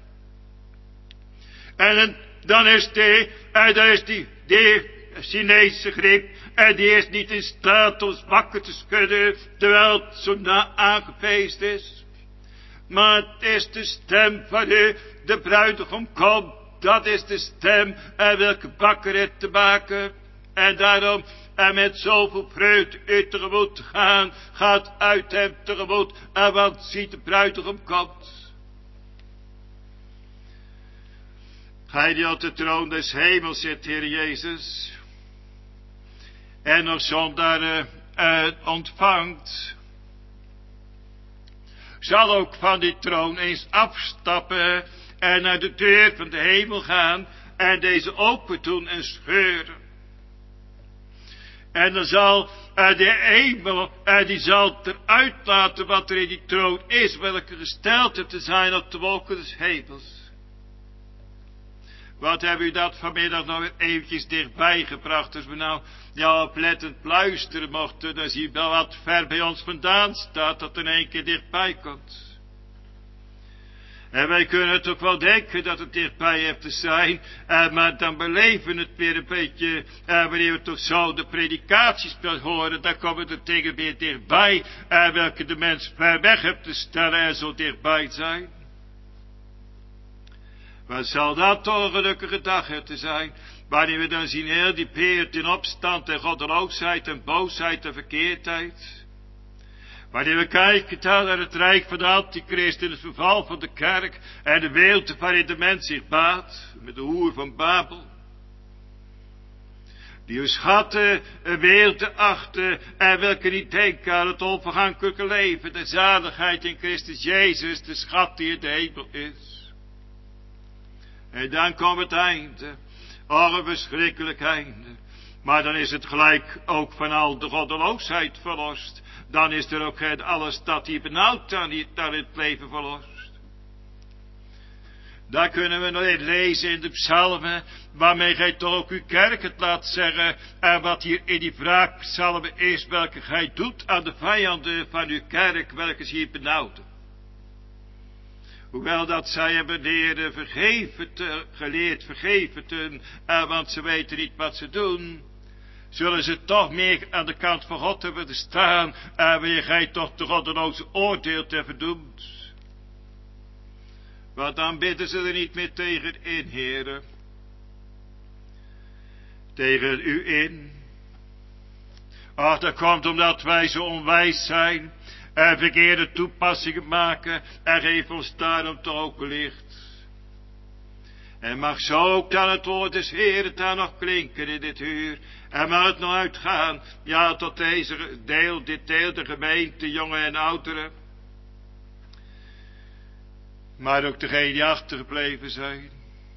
En dan is die, en dan is die, die Chinese griep, en die is niet in staat ons wakker te schudden, terwijl het zo na aangepeest is. Maar het is de stem van u, de bruidegom komt, dat is de stem, en welke wakker heeft te maken. En daarom, en met zoveel vreugde u tegemoet gaan, gaat uit hem tegemoet, en want ziet de bruidegom komt. Gij die op de troon des hemels zit, Heer Jezus, en nog zondaren uh, ontvangt, zal ook van die troon eens afstappen en naar de deur van de hemel gaan en deze open doen en scheuren. En dan zal uh, de hemel, uh, die zal eruit laten wat er in die troon is, welke gesteld te zijn op de wolken des hemels. Wat hebben u dat vanmiddag nou weer eventjes dichtbij gebracht, als we nou ja, oplettend luisteren mochten, dan zie je wel wat ver bij ons vandaan staat, dat er in één keer dichtbij komt. En wij kunnen het ook wel denken dat het dichtbij heeft te zijn, eh, maar dan beleven we het weer een beetje, eh, wanneer we toch zo de predikaties horen, dan komen de dingen weer dichtbij, eh, welke de mens ver weg heeft te stellen en zo dichtbij zijn. Wat zal dat toch een gelukkige dag hebben te zijn, wanneer we dan zien heel die peert in opstand en goddeloosheid en boosheid en verkeerdheid. Wanneer we kijken naar het rijk van de antichrist en het verval van de kerk en de weelde waarin de mens zich baat, met de hoer van Babel. Die uw schatten een weelde achten en welke niet denken aan het onvergankelijke leven, de zaligheid in Christus Jezus, de schat die in de hemel is. En dan komt het einde. Oh, een verschrikkelijk einde. Maar dan is het gelijk ook van al de goddeloosheid verlost. Dan is er ook geen alles dat hij benauwd dan in het leven verlost. Daar kunnen we nog even lezen in de psalmen, waarmee gij toch ook uw kerk het laat zeggen, en wat hier in die wraakpsalmen is, welke gij doet aan de vijanden van uw kerk, welke ze hier benauwden. Hoewel dat zij hebben leren vergeven te, geleerd vergeven te, eh, want ze weten niet wat ze doen, zullen ze toch meer aan de kant van God hebben te staan, en eh, wanneer gij toch de goddeloze oordeelt en verdoemt. Want dan bidden ze er niet meer tegen in, heren. Tegen u in. Ach, dat komt omdat wij zo onwijs zijn en verkeerde toepassingen maken en geef ons daarom toch ook licht. En mag zo ook dan het woord des Heeren daar nog klinken in dit uur. En mag het nog uitgaan, ja, tot deze deel, dit deel de gemeente, jongen en ouderen. Maar ook degenen die achtergebleven zijn.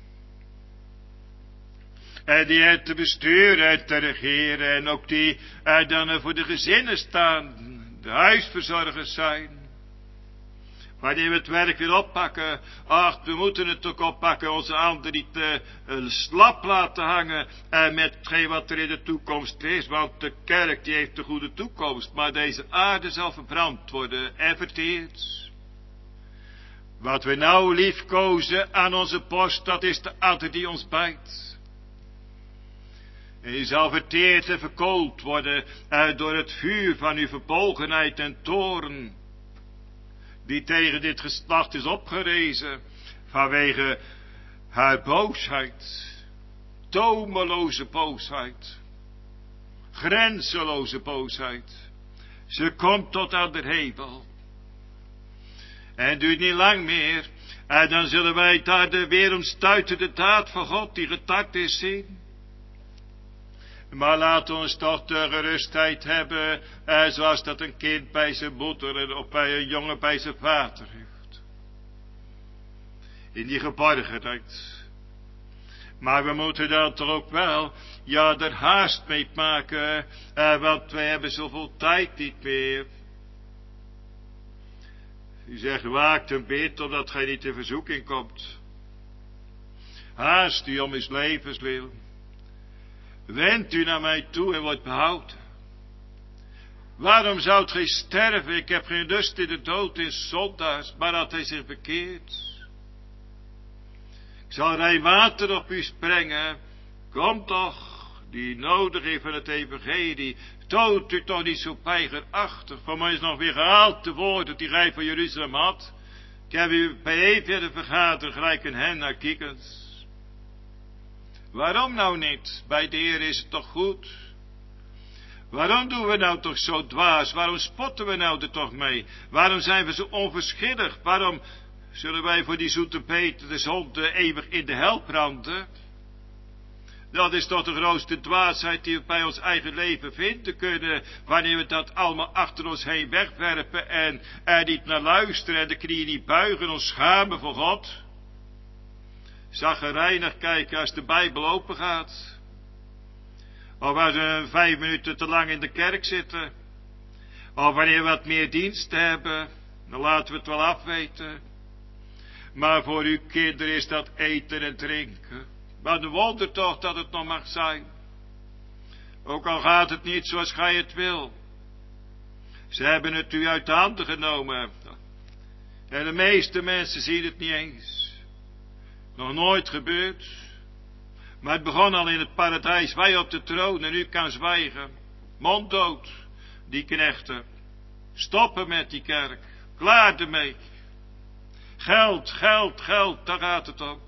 En die het te besturen en te regeren. En ook die er dan voor de gezinnen staan. De huisverzorgers zijn. Wanneer we het werk weer oppakken. Ach, we moeten het ook oppakken. Onze handen niet uh, slap laten hangen. En met hetgeen wat er in de toekomst is. Want de kerk die heeft de goede toekomst. Maar deze aarde zal verbrand worden en verteerd. Wat we nou liefkozen aan onze borst, dat is de adder die ons bijt. En je zal verteerd en verkoold worden uh, door het vuur van uw verbolgenheid en toorn, die tegen dit geslacht is opgerezen, vanwege haar boosheid, tomeloze boosheid, grenzeloze boosheid. Ze komt tot aan de hemel. En het duurt niet lang meer, en dan zullen wij daar de weer omstuitende daad van God die getart is zien. Maar laat ons toch de gerustheid hebben, eh, zoals dat een kind bij zijn moeder of bij een jongen bij zijn vader heeft. In die geborgenheid. Maar we moeten dan toch ook wel, ja, er haast mee maken, eh, want wij hebben zoveel tijd niet meer. U zegt, waakt en bid, omdat gij niet in verzoeking komt. Haast u om uw levenswil. Wend u naar mij toe en wordt behouden. Waarom zoudt gij sterven? Ik heb geen lust in de dood in zondaars, maar dat hij zich bekeert. Ik zal rein water op u sprengen. Kom toch, die nodig heeft van het evangelie. Toont u toch niet zo pijgerachtig. Van mij is nog weer gehaald te worden die gij van Jeruzalem had. Ik heb u bijeen willen vergaderen gelijk een hen naar kiekens. Waarom nou niet? Bij de Heer is het toch goed? Waarom doen we nou toch zo dwaas? Waarom spotten we nou er toch mee? Waarom zijn we zo onverschillig? Waarom zullen wij voor die zoete peter de zonde eeuwig in de hel branden? Dat is toch de grootste dwaasheid die we bij ons eigen leven vinden kunnen, wanneer we dat allemaal achter ons heen wegwerpen en er niet naar luisteren en de knieën niet buigen, ons schamen voor God. Zaggerijnig kijken als de Bijbel open gaat. Of als we vijf minuten te lang in de kerk zitten. Of wanneer we wat meer dienst hebben, dan laten we het wel afweten. Maar voor uw kinderen is dat eten en drinken. Maar de wonder toch dat het nog mag zijn. Ook al gaat het niet zoals gij het wil. Ze hebben het u uit de handen genomen. En de meeste mensen zien het niet eens. Nog nooit gebeurd. Maar het begon al in het paradijs. Wij op de troon en u kan zwijgen. Monddood. Die knechten. Stoppen met die kerk. Klaar ermee. Geld, geld, geld. Daar gaat het om.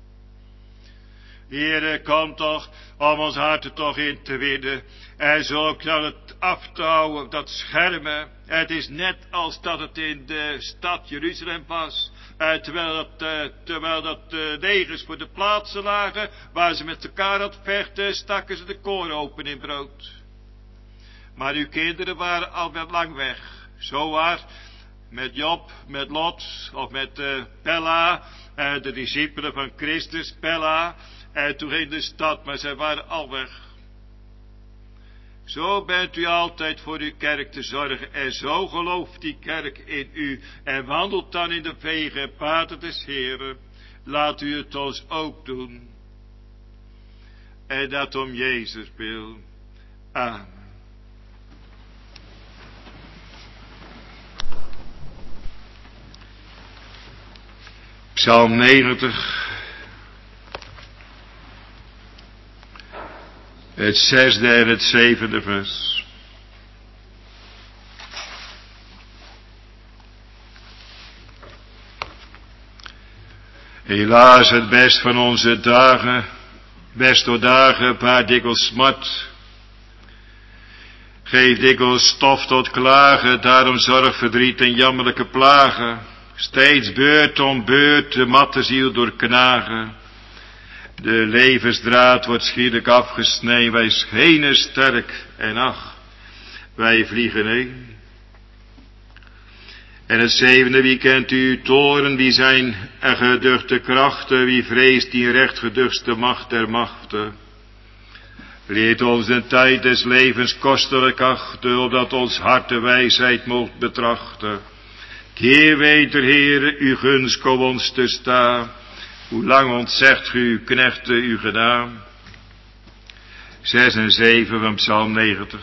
Heere, kom toch om ons harten toch in te winnen. En zo ook dat het af te houden, dat schermen. Het is net als dat het in de stad Jeruzalem was. Uh, terwijl dat, uh, terwijl dat uh, negers voor de plaatsen lagen, waar ze met elkaar aan het vechten, stakken ze de koren open in brood. Maar uw kinderen waren al wel lang weg. Zo waar, met Job, met Lot, of met uh, Pella, uh, de discipelen van Christus, Pella, en toen ging de stad, maar zij waren al weg. Zo bent u altijd voor uw kerk te zorgen. En zo gelooft die kerk in u. En wandelt dan in de wegen en paden des Heeren. Laat u het ons ook doen. En dat om Jezus wil. Amen. Psalm negentig. Het zesde en het zevende vers. Helaas het best van onze dagen, best door dagen, baart dikwijls smart. Geef dikwijls stof tot klagen, daarom zorg, verdriet en jammerlijke plagen. Steeds beurt om beurt de matte ziel doorknagen. De levensdraad wordt schielijk afgesneden, wij schenen sterk en ach, wij vliegen heen. En het zevende, wie kent uw toren, wie zijn er geduchte krachten, wie vreest die rechtgeduchtste macht der machten. Leert ons de tijd des levens kostelijk achten, opdat ons hart de wijsheid moogt betrachten. Keer weder, Heere, uw gunst kom ons te staan. Hoe lang ontzegt u uw knechten uw gedaan? Zes en zeven van Psalm negentig.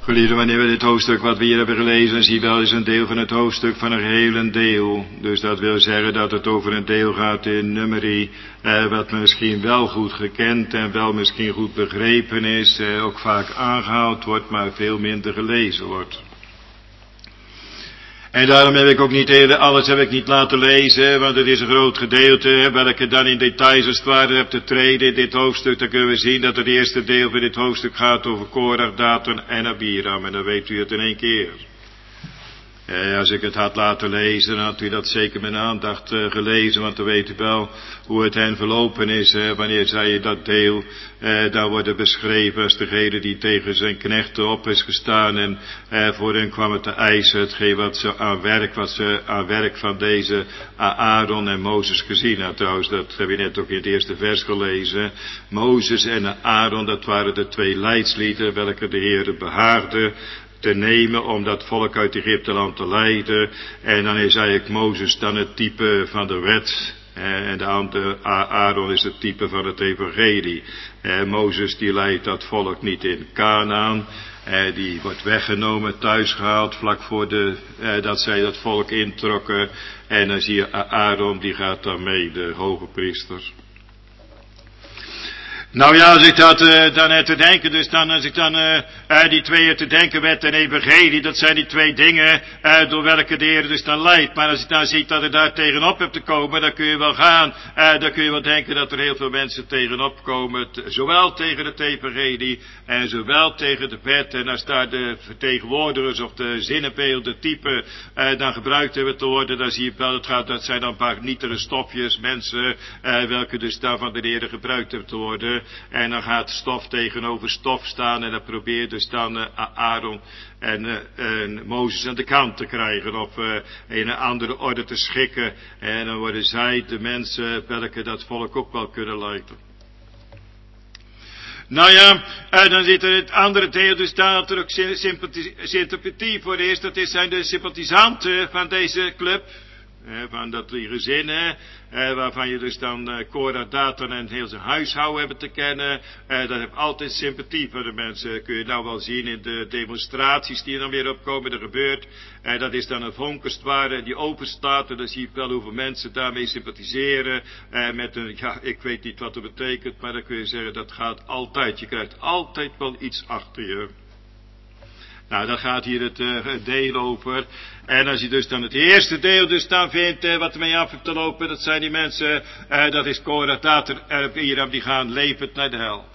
Geliefden, wanneer we dit hoofdstuk wat we hier hebben gelezen, zien we wel eens een deel van het hoofdstuk van een hele deel. Dus dat wil zeggen dat het over een deel gaat in Numeri, eh, wat misschien wel goed gekend en wel misschien goed begrepen is, eh, ook vaak aangehaald wordt, maar veel minder gelezen wordt. En daarom heb ik ook niet eerder, alles heb ik niet laten lezen, want het is een groot gedeelte, welke dan in details als het ware hebt te treden in dit hoofdstuk. Dan kunnen we zien dat het eerste deel van dit hoofdstuk gaat over Korach, Datan en Abiram. En dan weet u het in één keer. Eh, als ik het had laten lezen, dan had u dat zeker met aandacht uh, gelezen, want dan weet u wel hoe het hen verlopen is. Eh, wanneer zij dat deel, eh, daar worden beschreven als degene die tegen zijn knechten op is gestaan en eh, voor hen kwam het te eisen, hetgeen wat ze aan werk, wat ze aan werk van deze Aaron en Mozes gezien had. Trouwens, dat heb je net ook in het eerste vers gelezen. Mozes en Aaron, dat waren de twee leidslieden, welke de Heere behaagde te nemen om dat volk uit Egypteland te leiden. En dan is eigenlijk Mozes dan het type van de wet. En de andere Aaron is het type van het evangelie. En Mozes die leidt dat volk niet in Kanaan. En die wordt weggenomen, thuisgehaald, vlak voor de, eh, dat zij dat volk introkken. En dan zie je Aaron, die gaat dan mee, de hoge priester. Nou ja, als ik dat uh, dan heb te denken, dus dan als ik dan uh, uh, die tweeën te denken wet en evangelie, dat zijn die twee dingen uh, door welke de Heer dus dan leidt. Maar als ik dan ziet dat er daar tegenop hebt te komen, dan kun je wel gaan, uh, dan kun je wel denken dat er heel veel mensen tegenop komen, t- zowel tegen het evangelie en zowel tegen de wet. En als daar de vertegenwoordigers of de zinnenbeelden typen uh, dan gebruikt hebben te worden, dan zie je wel, dat, gaat, dat zijn dan een paar nietige stofjes, mensen, uh, welke dus daar van de Heer gebruikt hebben te worden. En dan gaat stof tegenover stof staan en dan probeert dus dan uh, Aaron en, uh, en Mozes aan de kant te krijgen of uh, in een andere orde te schikken. En dan worden zij de mensen welke dat volk ook wel kunnen leiden. Nou ja, uh, dan zit er het andere deel, dus daar dat er ook sympathie, sympathie voor is. Dat is, zijn de sympathisanten van deze club. Eh, van dat die gezinnen, eh, waarvan je dus dan eh, Korach, Datan en heel zijn huishouden hebben te kennen. Eh, dat heeft altijd sympathie voor de mensen. Kun je nou wel zien in de demonstraties die er dan weer opkomen. Er gebeurt. Eh, dat is dan een vonkenstware die open staat. En dan zie je wel hoeveel mensen daarmee sympathiseren. Eh, met een, ja, ik weet niet wat dat betekent. Maar dan kun je zeggen, dat gaat altijd. Je krijgt altijd wel iets achter je. Nou, daar gaat hier het uh, deel over. En als je dus dan het eerste deel dus dan vindt, uh, wat ermee af heeft te lopen, dat zijn die mensen, uh, dat is Korach, Datan en Abiram, die gaan levend naar de hel.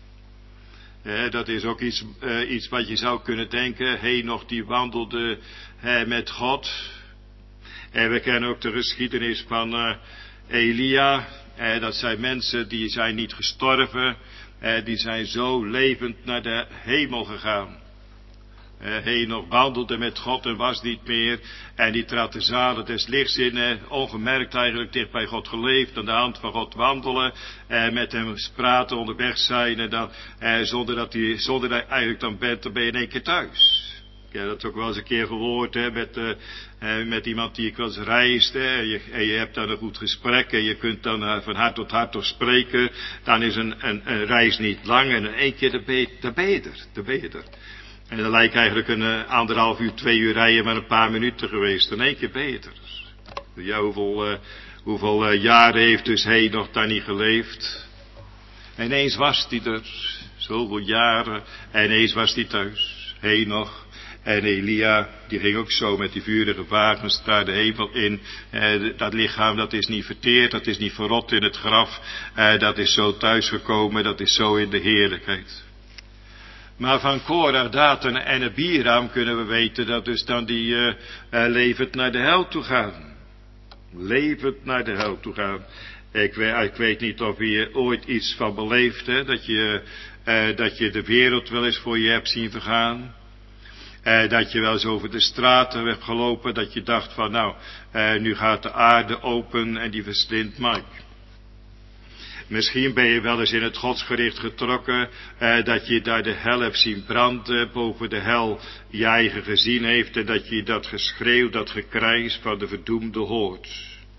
Uh, dat is ook iets, uh, iets wat je zou kunnen denken. Henoch die wandelde uh, met God. En we kennen ook de geschiedenis van uh, Elia. Uh, dat zijn mensen die zijn niet gestorven. Uh, die zijn zo levend naar de hemel gegaan. Uh, Henoch wandelde met God en was niet meer. En die trad de zalen des lichts in. Uh, ongemerkt eigenlijk dicht bij God geleefd. Aan de hand van God wandelen. Uh, met hem praten, onderweg zijn. En dan, uh, zonder dat hij, zonder dat hij eigenlijk dan bent, dan ben je in één keer thuis. Ik heb dat ook wel eens een keer gehoord. Hè, met, uh, uh, met iemand die ik wel eens reist. Hè, en, je, en je hebt dan een goed gesprek. En je kunt dan uh, van hart tot hart toch spreken. Dan is een, een, een reis niet lang. En in één keer dan ben je, dan ben je er. Dan ben je er. En dat lijkt eigenlijk een uh, anderhalf uur, twee uur rijden, maar een paar minuten geweest. In één keer beter. Ja, hoeveel, uh, hoeveel uh, jaren heeft dus hij nog daar niet geleefd? En ineens was hij er. Zoveel jaren. En ineens was hij thuis. Henoch en Elia, die ging ook zo met die vurige wagens daar de hemel in. Uh, dat lichaam, dat is niet verteerd, dat is niet verrot in het graf. Uh, dat is zo thuisgekomen, dat is zo in de heerlijkheid. Maar van Korach, Datan en Abiram kunnen we weten dat dus dan die uh, uh, levend naar de hel toe gaan. Levend naar de hel toe gaan. Ik weet, ik weet niet of je ooit iets van beleeft, hè, dat je, uh, dat je de wereld wel eens voor je hebt zien vergaan. Uh, dat je wel eens over de straten hebt gelopen, dat je dacht van nou, uh, nu gaat de aarde open en die verslindt Mike. Misschien ben je wel eens in het godsgericht getrokken, eh, dat je daar de hel hebt zien branden, boven de hel je eigen gezien heeft en dat je dat geschreeuw, dat gekrijs van de verdoemde hoort.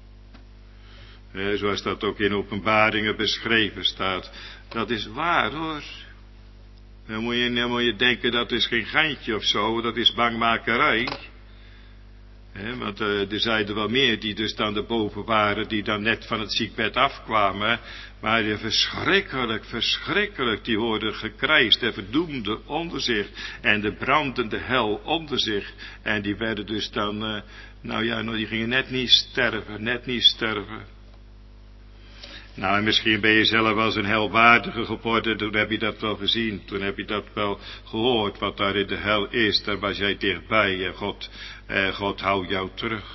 Eh, zoals dat ook in Openbaringen beschreven staat. Dat is waar hoor. Dan moet je, dan moet je denken dat is geen geintje of zo, dat is bangmakerij. He, want uh, er zijn er wel meer die dus dan erboven waren, die dan net van het ziekbed afkwamen. Maar die verschrikkelijk, verschrikkelijk, die hoorden gekrijsd en verdoemde onder zich. En de brandende hel onder zich. En die werden dus dan, uh, nou ja, nou, die gingen net niet sterven, net niet sterven. Nou, en misschien ben je zelf als een helwaardige geworden, toen heb je dat wel gezien, toen heb je dat wel gehoord, wat daar in de hel is, daar was jij dichtbij en God, eh, God houdt jou terug.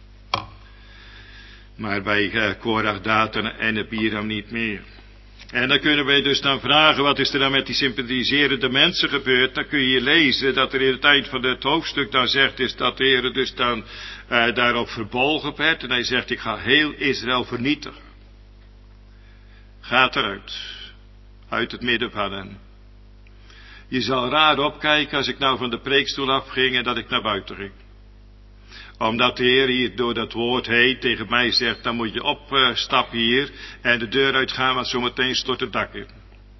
Maar bij eh, Korach, Datan en Abiram niet meer. En dan kunnen wij dus dan vragen, wat is er dan met die sympathiserende mensen gebeurd? Dan kun je lezen dat er in het eind van het hoofdstuk dan zegt is dat de Heer dus dan eh, daarop verbolgen werd en hij zegt, ik ga heel Israël vernietigen. Gaat eruit. Uit het midden van hen. Je zal raar opkijken als ik nou van de preekstoel afging en dat ik naar buiten ging. Omdat de Heer hier door dat woord heen tegen mij zegt, dan moet je opstappen hier en de deur uitgaan, want zometeen stort het dak in.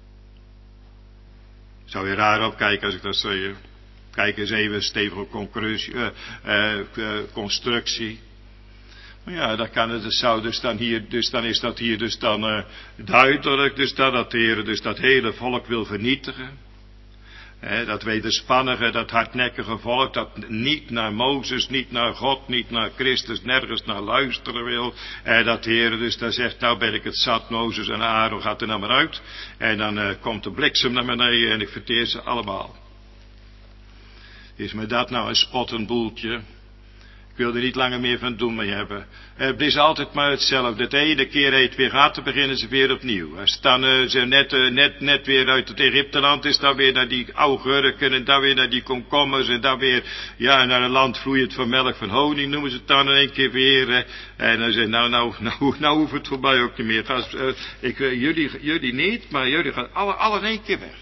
Zou je raar opkijken als ik dat zei. Kijk eens even een stevige conclusie, uh, uh, uh, constructie. Maar ja, dat kan het, dus zou dus dan hier, dus dan is dat hier dus dan uh, duidelijk, dus dan dat de Heer dus dat hele volk wil vernietigen. He, dat wederspannige, dat hardnekkige volk, dat niet naar Mozes, niet naar God, niet naar Christus, nergens naar luisteren wil. En dat de Heer dus daar zegt, nou ben ik het zat, Mozes en Aaron, gaat er nou maar uit. En dan uh, komt de bliksem naar beneden en ik verteer ze allemaal. Is me dat nou een spottend boeltje? Ik wil er niet langer meer van doen mee hebben. Het is altijd maar hetzelfde. De ene keer hij het weer gaat, dan beginnen ze weer opnieuw. Als dan uh, ze net, uh, net, net weer uit het Egypteland is, dan weer naar die augurken en dan weer naar die komkommers en dan weer, ja, naar een land vloeiend van melk van honing, noemen ze het dan in één keer weer. Uh, en dan zeggen nou, nou, nou, nou hoeft het voor mij ook niet meer. Ga, uh, ik, uh, jullie, jullie niet, maar jullie gaan alle, alle in één keer weg.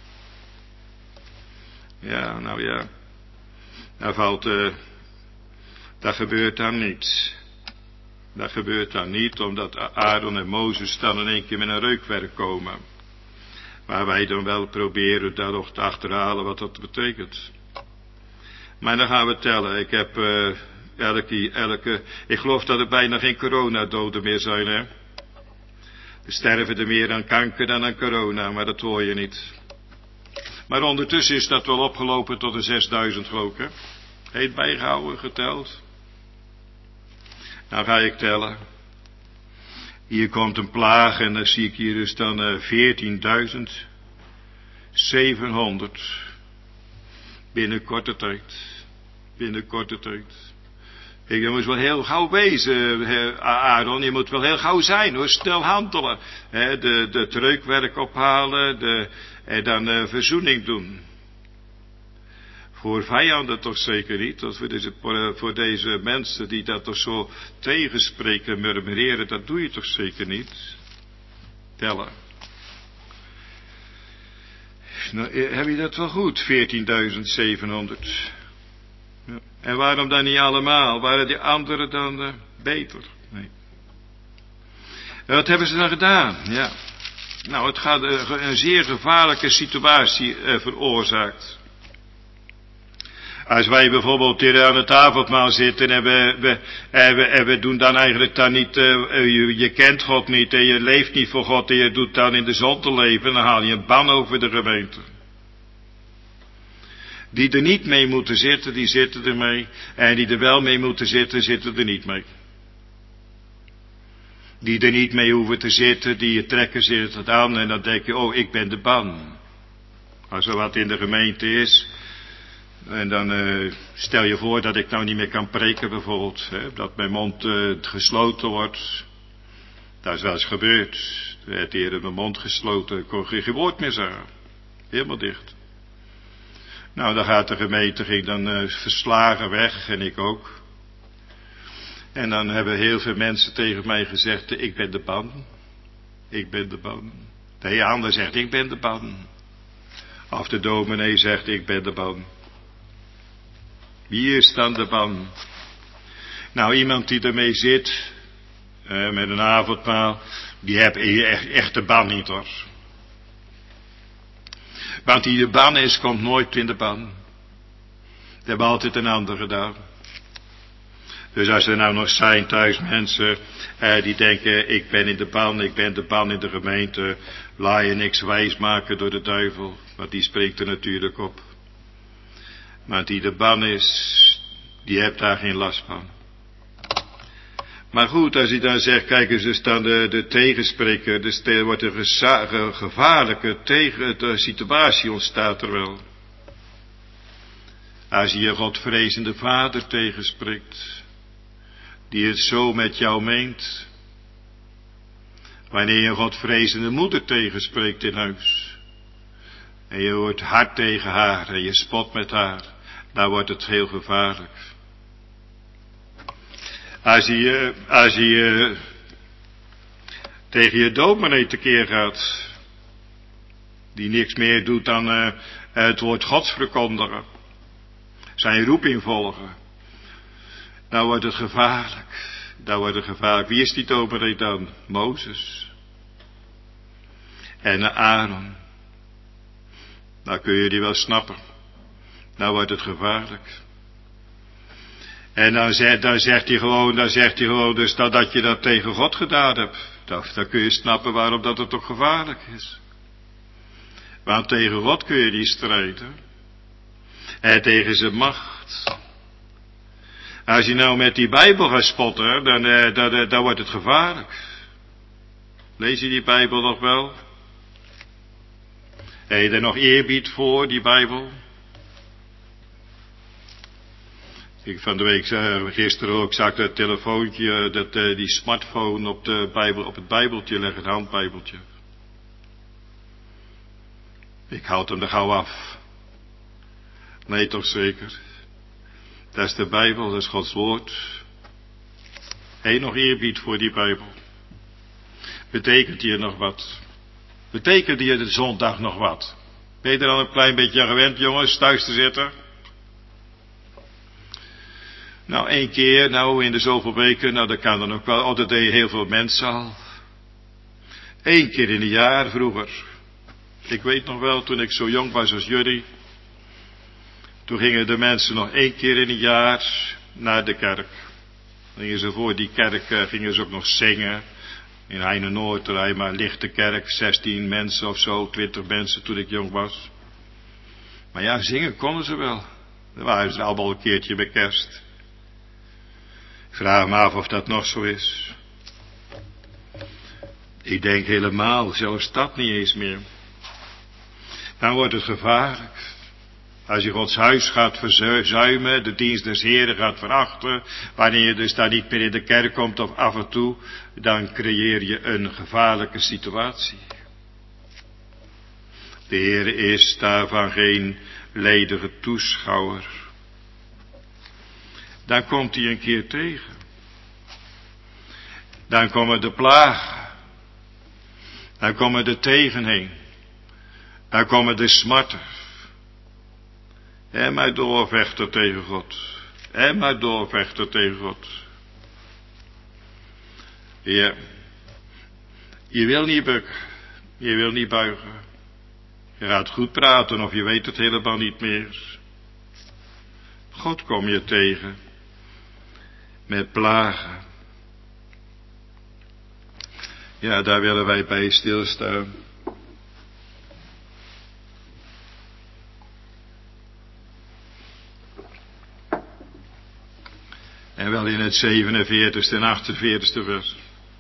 Ja, nou ja. Nou valt... Uh, Dat gebeurt dan niet. Dat gebeurt dan niet, omdat Aaron en Mozes dan in één keer met een reukwerk komen. Waar wij dan wel proberen daar nog te achterhalen wat dat betekent. Maar dan gaan we tellen. Ik heb uh, elke, elke, ik geloof dat er bijna geen coronadoden meer zijn, hè. Er sterven er meer aan kanker dan aan corona, maar dat hoor je niet. Maar ondertussen is dat wel opgelopen tot de zesduizend geloof ik, hè. Heet bijgehouden, geteld. Nou ga ik tellen. Hier komt een plaag en dan zie ik hier dus dan uh, veertienduizend zevenhonderd. Binnen korte tijd. Binnen korte tijd. Ik, je moet wel heel gauw wezen, Aaron. Je moet wel heel gauw zijn hoor. Snel handelen. He, de, de reukwerk ophalen. De, en dan uh, verzoening doen. Voor vijanden toch zeker niet, dat voor deze, voor deze mensen die dat toch zo tegenspreken, murmureren, dat doe je toch zeker niet. Tellen. Nou, heb je dat wel goed, veertienduizend zevenhonderd. Ja. En waarom dan niet allemaal? Waren die anderen dan uh, beter? Nee. En wat hebben ze dan gedaan? Ja. Nou, het gaat uh, een zeer gevaarlijke situatie uh, veroorzaakt. Als wij bijvoorbeeld hier aan het avondmaal zitten en we, we, en we, en we doen dan eigenlijk dan niet, uh, je, je kent God niet en je leeft niet voor God en je doet dan in de zonde leven, dan haal je een ban over de gemeente. Die er niet mee moeten zitten, die zitten er mee. En die er wel mee moeten zitten, zitten er niet mee. Die er niet mee hoeven te zitten, die trekken zich het aan en dan denk je, oh ik ben de ban. Als er wat in de gemeente is... En dan uh, stel je voor dat ik nou niet meer kan preken bijvoorbeeld. Hè, dat mijn mond uh, gesloten wordt. Dat is wel eens gebeurd. Er werd eerder mijn mond gesloten. Ik kon geen woord meer zeggen. Helemaal dicht. Nou, dan gaat de gemeente ging dan uh, verslagen weg. En ik ook. En dan hebben heel veel mensen tegen mij gezegd. Ik ben de ban. Ik ben de ban. De heer ander zegt ik ben de ban. Of de dominee zegt ik ben de ban. Wie is dan de ban? Nou, iemand die ermee zit, uh, met een avondmaal, die heeft echt, echt de ban niet hoor. Want die de ban is, komt nooit in de ban. Dat hebben altijd een ander gedaan. Dus als er nou nog zijn thuis mensen eh, die denken, ik ben in de ban, ik ben de ban in de gemeente, laat je niks wijs maken door de duivel, want die spreekt er natuurlijk op. Maar die de ban is, die hebt daar geen last van. Maar goed, als hij dan zegt, kijk eens, dus dan de, de tegenspreker, dus er wordt een geza- gevaarlijke tegen, de situatie ontstaat er wel. Als je je godvrezende vader tegenspreekt, die het zo met jou meent. Wanneer je een godvrezende moeder tegenspreekt in huis, en je wordt hard tegen haar en je spot met haar, dan wordt het heel gevaarlijk. Als je, als je tegen je dominee tekeer gaat, die niks meer doet dan uh, het woord Gods verkondigen, zijn roeping volgen, dan wordt het gevaarlijk. Dan wordt het gevaarlijk. Wie is die dominee dan? Mozes. En Aaron. Dan kun je die wel snappen. Dan wordt het gevaarlijk. En dan zegt, dan zegt hij gewoon, dan zegt hij gewoon, dus dat, dat je dat tegen God gedaan hebt. Dan, dan kun je snappen waarom dat het toch gevaarlijk is. Want tegen God kun je niet strijden. En tegen zijn macht. Als je nou met die Bijbel gaat spotten, dan, eh, dan, dan, dan wordt het gevaarlijk. Lees je die Bijbel nog wel? Heb je er nog eerbied voor, die Bijbel? Ik van de week, uh, gisteren ook, zag ik dat telefoontje, dat, uh, die smartphone op, de Bijbel, op het Bijbeltje leggen, het handbijbeltje. Ik houd hem er gauw af. Nee, toch zeker. Dat is de Bijbel, dat is Gods woord. Heb je nog eerbied voor die Bijbel? Betekent hier nog wat? Betekent hier de zondag nog wat? Ben je er al een klein beetje aan gewend, jongens, thuis te zitten? Nou, één keer, nou, in de zoveel weken, nou, dat kan dan ook wel. Oh, dat deed heel veel mensen al. Eén keer in een jaar vroeger. Ik weet nog wel, toen ik zo jong was als jullie, toen gingen de mensen nog één keer in een jaar naar de kerk. Dan gingen ze voor die kerk, uh, gingen ze ook nog zingen. In Heine-Noord, maar lichte kerk, zestien mensen of zo, twintig mensen toen ik jong was. Maar ja, zingen konden ze wel. Dan waren ze allemaal een keertje bij kerst. Ik vraag me af of dat nog zo is. Ik denk helemaal, zelfs dat niet eens meer. Dan wordt het gevaarlijk. Als je Gods huis gaat verzuimen, de dienst des Heren gaat verachten, wanneer je dus daar niet meer in de kerk komt of af en toe, dan creëer je een gevaarlijke situatie. De Heer is daarvan geen ledige toeschouwer. Dan komt hij een keer tegen. Dan komen de plagen. Dan komen de tegenheen. Dan komen de smarten. En maar doorvechten tegen God. En maar doorvechten tegen God. Ja. Je wil niet bukken. Je wil niet buigen. Je gaat goed praten of je weet het helemaal niet meer. God kom je tegen. Met plagen. Ja, daar willen wij bij stilstaan. En wel in het zevenenveertigste en achtenveertigste vers.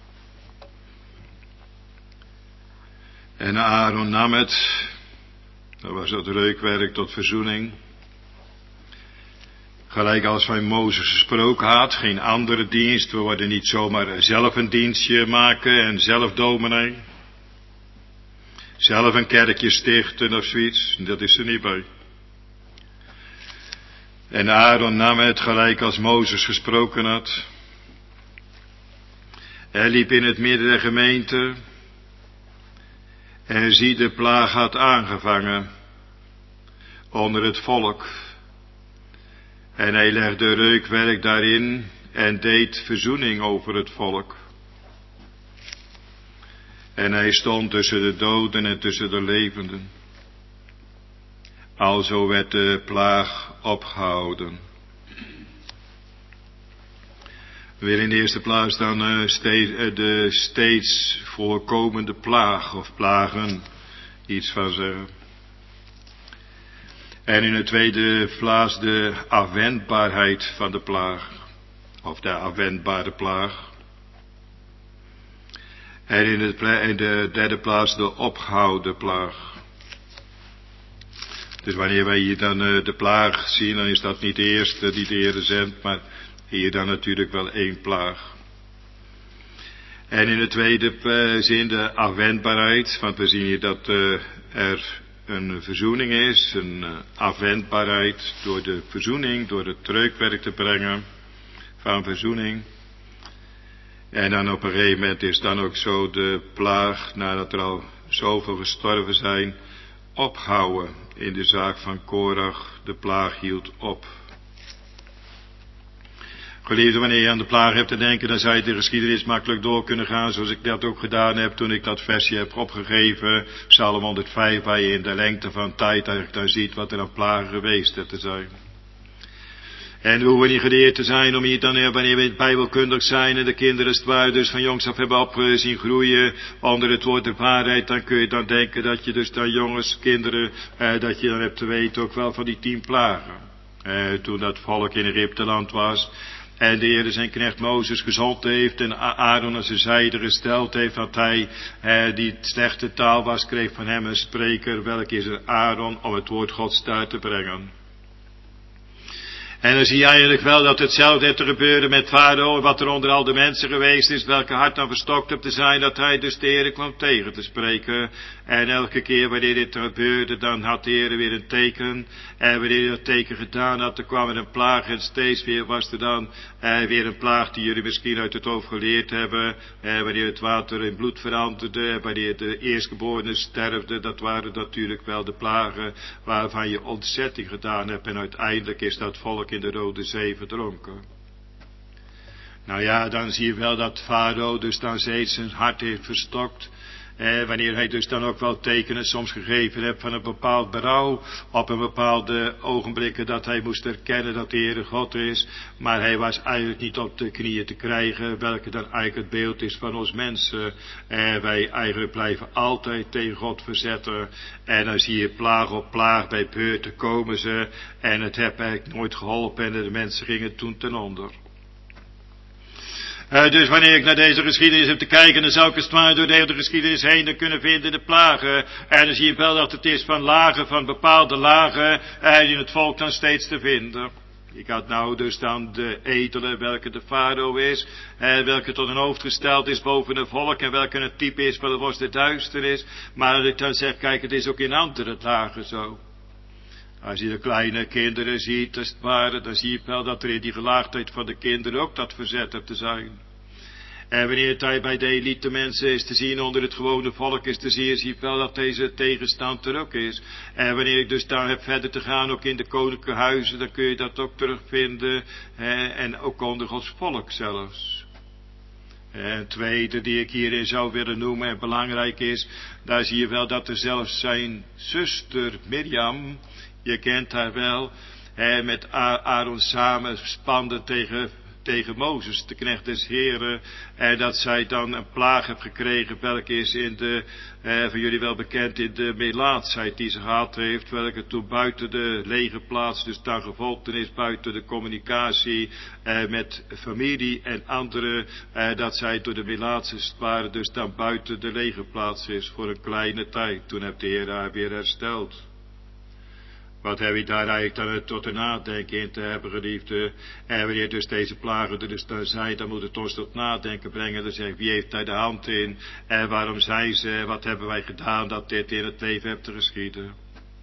En Aaron nam het. Dat was het reukwerk tot verzoening. Gelijk als van Mozes gesproken had. Geen andere dienst. We worden niet zomaar zelf een dienstje maken. En zelf dominee. Zelf een kerkje stichten of zoiets. Dat is er niet bij. En Aaron nam het gelijk als Mozes gesproken had. Hij liep in het midden der gemeente. En zie, de plaag had aangevangen. Onder het volk. En hij legde reukwerk daarin. En deed verzoening over het volk. En hij stond tussen de doden en tussen de levenden. Alzo werd de plaag opgehouden. We willen in de eerste plaats dan uh, steeds, uh, de steeds voorkomende plaag of plagen iets van zeggen. En in de tweede plaats de afwendbaarheid van de plaag. Of de afwendbare plaag. En in de, in de derde plaats de opgehouden plaag. Dus wanneer wij hier dan uh, de plaag zien, dan is dat niet de eerste die de Heer zendt, maar hier dan natuurlijk wel één plaag. En in de tweede uh, zin de afwendbaarheid, want we zien hier dat uh, er een verzoening is, een uh, afwendbaarheid door de verzoening, door het treukwerk te brengen van verzoening. En dan op een gegeven moment is dan ook zo de plaag, nadat er al zoveel gestorven zijn, opgehouden. In de zaak van Korach, de plaag hield op. Geliefde, wanneer je aan de plaag hebt te denken, dan zou je de geschiedenis makkelijk door kunnen gaan, zoals ik dat ook gedaan heb toen ik dat versje heb opgegeven, Psalm honderdvijf, waar je in de lengte van tijd eigenlijk dan ziet wat er aan plagen geweest te zijn. En we hoeven niet geleerd te zijn om hier dan, wanneer we bijbelkundig zijn en de kinderen het waar dus van jongs af hebben opgezien groeien onder het woord der waarheid, dan kun je dan denken dat je dus dan jongens, kinderen, eh, dat je dan hebt te weten ook wel van die tien plagen. Eh, toen dat volk in Egypteland was en de Heer zijn knecht Mozes gezond heeft en Aaron aan zijn zijde gesteld heeft, dat hij eh, die slechte taal was, kreeg van hem een spreker, welke is een Aaron, om het woord Gods daar te brengen. En dan zie je eigenlijk wel dat hetzelfde heeft te gebeuren met Farao, wat er onder al de mensen geweest is, welke hart dan verstokt hebt te zijn, dat hij dus de Heer kwam tegen te spreken. En elke keer wanneer dit gebeurde, dan had de Heer weer een teken. En wanneer hij dat teken gedaan had, dan kwam er een plaag en steeds weer was er dan eh, weer een plaag die jullie misschien uit het hoofd geleerd hebben. Eh, wanneer het water in bloed veranderde, wanneer de eerstgeborenen sterfden, dat waren natuurlijk wel de plagen waarvan je ontzetting gedaan hebt. En uiteindelijk is dat volk in de Rode Zee verdronken. Nou ja, dan zie je wel dat Farao dus dan steeds zijn hart heeft verstokt. Eh, wanneer hij dus dan ook wel tekenen soms gegeven heeft van een bepaald berouw. Op een bepaalde ogenblikken dat hij moest erkennen dat de Heere God is. Maar hij was eigenlijk niet op de knieën te krijgen. Welke dan eigenlijk het beeld is van ons mensen. Eh, wij eigenlijk blijven altijd tegen God verzetten. En dan zie je plaag op plaag, bij beurten komen ze. En het heeft eigenlijk nooit geholpen en de mensen gingen toen ten onder. Uh, dus wanneer ik naar deze geschiedenis heb te kijken, dan zou ik het maar door de hele geschiedenis heen kunnen vinden de plagen. En dan zie je wel dat het is van lagen, van bepaalde lagen, uh, in het volk dan steeds te vinden. Ik had nou dus dan de edele, welke de farao is, uh, welke tot een hoofd gesteld is boven het volk, en welke een type is van de worst der duisternis. Maar als ik dan zeg, kijk, het is ook in andere lagen zo. Als je de kleine kinderen ziet, als het ware, dan zie je wel dat er in die gelaagdheid van de kinderen ook dat verzet hebt te zijn. En wanneer het bij de elite mensen is te zien, onder het gewone volk is te zien, zie je wel dat deze tegenstand er ook is. En wanneer ik dus daar heb verder te gaan, ook in de koninklijke huizen, dan kun je dat ook terugvinden. Hè, en ook onder Gods volk zelfs. En tweede die ik hierin zou willen noemen en belangrijk is, daar zie je wel dat er zelfs zijn zuster Mirjam, je kent haar wel, hè, met Aaron samen spande tegen, tegen Mozes, de knecht des Heren, en dat zij dan een plaag heeft gekregen, welke is in de, eh, van jullie wel bekend, in de melaatsheid die ze gehad heeft, welke toen buiten de legerplaats, dus dan gevolgd is, buiten de communicatie eh, met familie en anderen, eh, dat zij door de melaatsers waren, dus dan buiten de legerplaats is voor een kleine tijd. Toen heeft de Heer haar weer hersteld. Wat heb je daar eigenlijk dan tot een nadenken in te hebben, geliefde? En wanneer dus deze plagen er dus dan zijn, dan moet het ons tot nadenken brengen. Dan zeg ik, wie heeft daar de hand in? En waarom zijn ze? Wat hebben wij gedaan dat dit in het leven heeft te geschieden?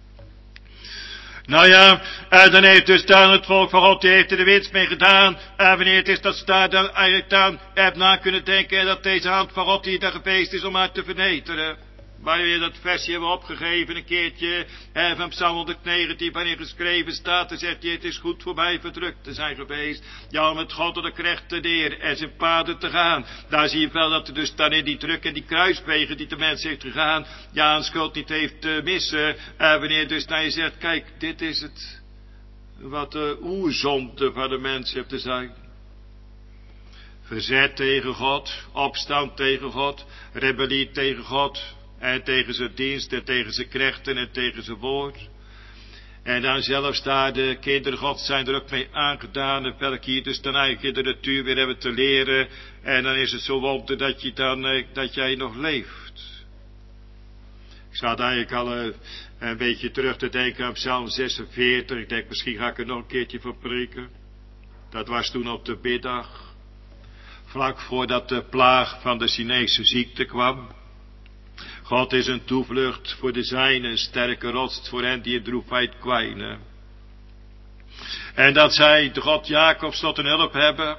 Nou ja, en dan heeft dus dan het volk van God, die heeft er de winst mee gedaan. En wanneer het is dat ze daar dan eigenlijk dan hebben na kunnen denken, dat deze hand van God die daar geweest is om haar te vernederen. Waar we dat versje hebben opgegeven, een keertje, hè, van Psalm honderdnegentien, waarin geschreven staat, dan zegt hij, het is goed voor mij verdrukt te zijn geweest. Ja, om met God en de krecht te leren en zijn paden te gaan. Daar zie je wel dat er dus dan in die druk en die kruiswegen die de mens heeft gegaan, ja, een schuld niet heeft te missen. En wanneer dus naar je zegt, kijk, dit is het, wat de oerzonde van de mens heeft te zijn. Verzet tegen God, opstand tegen God, rebellie tegen God, en tegen zijn dienst, en tegen zijn krechten, en tegen zijn woord. En dan zelfs daar de kinderen God zijn er ook mee aangedaan, en welke hier dus dan eigenlijk in de natuur weer hebben te leren. En dan is het zo wonder dat je dan, dat jij nog leeft. Ik zat eigenlijk al een, een beetje terug te denken aan Psalm zesenveertig. Ik denk, misschien ga ik er nog een keertje voor preken. Dat was toen op de biddag. Vlak voordat de plaag van de Chinese ziekte kwam. God is een toevlucht voor de zijnen, een sterke rots voor hen die in droefheid kwijnen. En dat zij de God Jacobs tot een hulp hebben.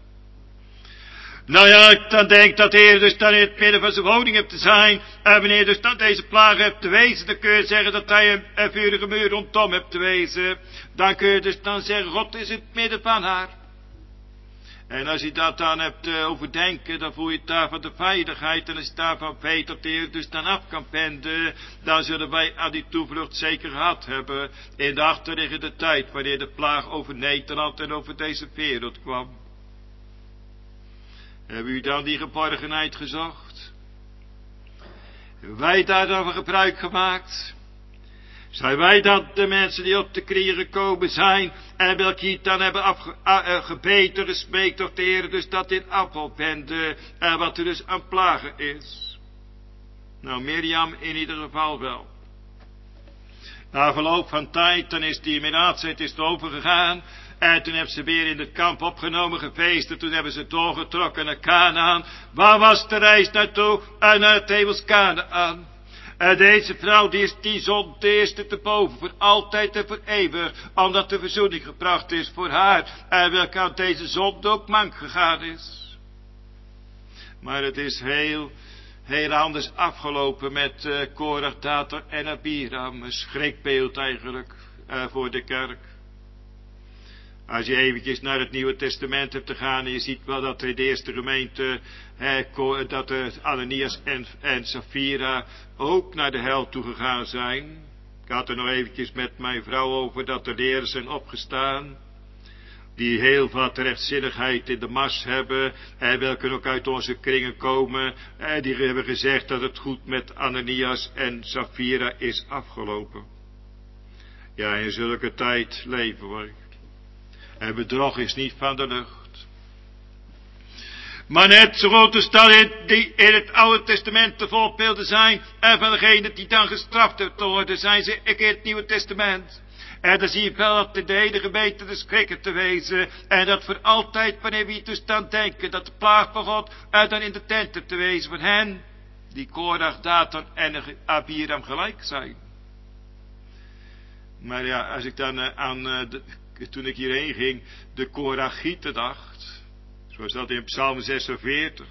Nou ja, ik dan denk dat de Heer dus dan in het midden van zijn woning hebt te zijn. En wanneer dus dan deze plaag hebt te wezen, dan kun je zeggen dat hij een, een vurige muur rondom hebt te wezen. Dan kun je dus dan zeggen, God is in het midden van haar. En als je dat dan hebt uh, overdenken, dan voel je het daar van de veiligheid. En als je daarvan weet dat de Heer dus dan af kan penden, dan zullen wij aan die toevlucht zeker gehad hebben. In de achterliggende tijd, wanneer de plaag over Nederland en over deze wereld kwam. Hebben u dan die geborgenheid gezocht? Hebben wij daar dan van gebruik gemaakt? Zijn wij dan de mensen die op de knieën gekomen zijn en welke het dan hebben afge, uh, gebeten, gesmeekt tot de Heer, dus dat dit afvalpende en wat er dus aan plagen is? Nou, Mirjam in ieder geval wel. Na verloop van tijd, dan is die Menaatset is overgegaan. En toen hebben ze weer in het kamp opgenomen gefeest. En toen hebben ze doorgetrokken naar Kanaan. Waar was de reis naartoe? En naar het hemels Kanaan. En deze vrouw die is die zon de eerste te boven. Voor altijd en voor eeuwig. Omdat de verzoening gebracht is voor haar. En welke aan deze zonde ook mank gegaan is. Maar het is heel... heel anders afgelopen met uh, Korach, Datan en Abiram. Een schrikbeeld eigenlijk uh, voor de kerk. Als je eventjes naar het Nieuwe Testament hebt te gaan, en je ziet wel dat er in de eerste gemeente, eh, dat uh, Ananias en, en Sapphira ook naar de hel toe gegaan zijn. Ik had er nog eventjes met mijn vrouw over dat er leren zijn opgestaan. Die heel wat rechtzinnigheid in de mas hebben, en welke ook uit onze kringen komen, en die hebben gezegd dat het goed met Ananias en Sapphira is afgelopen. Ja, in zulke tijd leven wij. En bedrog is niet van de lucht. Maar net zo goed als dat in, die in het Oude Testament de voorbeelden zijn, en van degene die dan gestraft heeft te worden, zijn ze in het Nieuwe Testament. En dan zie je wel dat de hele gemeente de schrikken te wezen. En dat voor altijd, wanneer we dus dan denken dat de plaag van God en dan in de tent te wezen van hen, die Korach, Datan en Abiram gelijk zijn. Maar ja, als ik dan uh, aan, uh, de, toen ik hierheen ging, de Korachieten dacht, zoals dat in Psalm zesenveertig.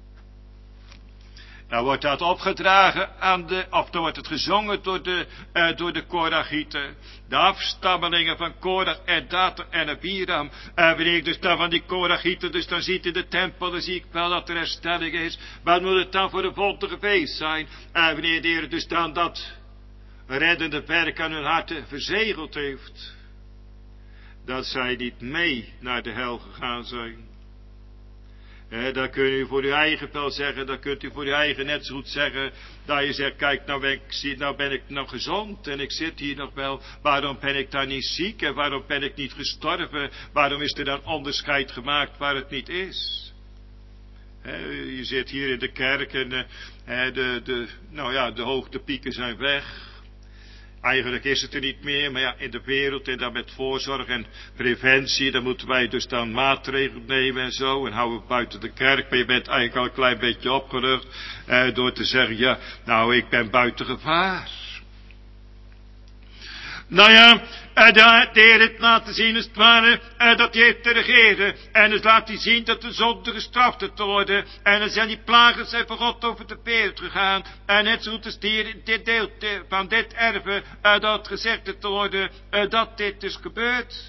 Dan wordt dat opgedragen aan de, of dan wordt het gezongen door de, uh, door de Korachieten. De afstammelingen van Korach en Datan en Abiram. En uh, wanneer ik dus dan van die Korachieten dus dan ziet in de tempel, dan zie ik wel dat er herstelling is. Maar moet het dan voor de volgende feest zijn? En uh, wanneer de Heer dus dan dat reddende werk aan hun harten verzegeld heeft. Dat zij niet mee naar de hel gegaan zijn. Eh, dan kun je voor uw eigen wel zeggen, dan kunt u voor uw eigen net zo goed zeggen, dat je zegt, kijk, nou ben, ik, nou ben ik nog gezond en ik zit hier nog wel, waarom ben ik dan niet ziek en waarom ben ik niet gestorven, waarom is er dan onderscheid gemaakt waar het niet is? Eh, je zit hier in de kerk en eh, de, de, nou ja, de hoogtepieken zijn weg. Eigenlijk is het er niet meer, maar ja, in de wereld en dan met voorzorg en preventie, dan moeten wij dus dan maatregelen nemen en zo, en houden we buiten de kerk, maar je bent eigenlijk al een klein beetje opgelucht, eh, door te zeggen, ja, nou, ik ben buiten gevaar. Nou ja, uh, de Heer heeft laten zien, als het ware, uh, dat hij heeft te regeren. En dus laat hij zien dat de zonde gestraft heeft te worden. En dan zijn die plagen zijn van God over de wereld gegaan. En net zoals het hier in dit deel van dit erven, uh, dat gezegd heeft te worden, uh, dat dit is gebeurd.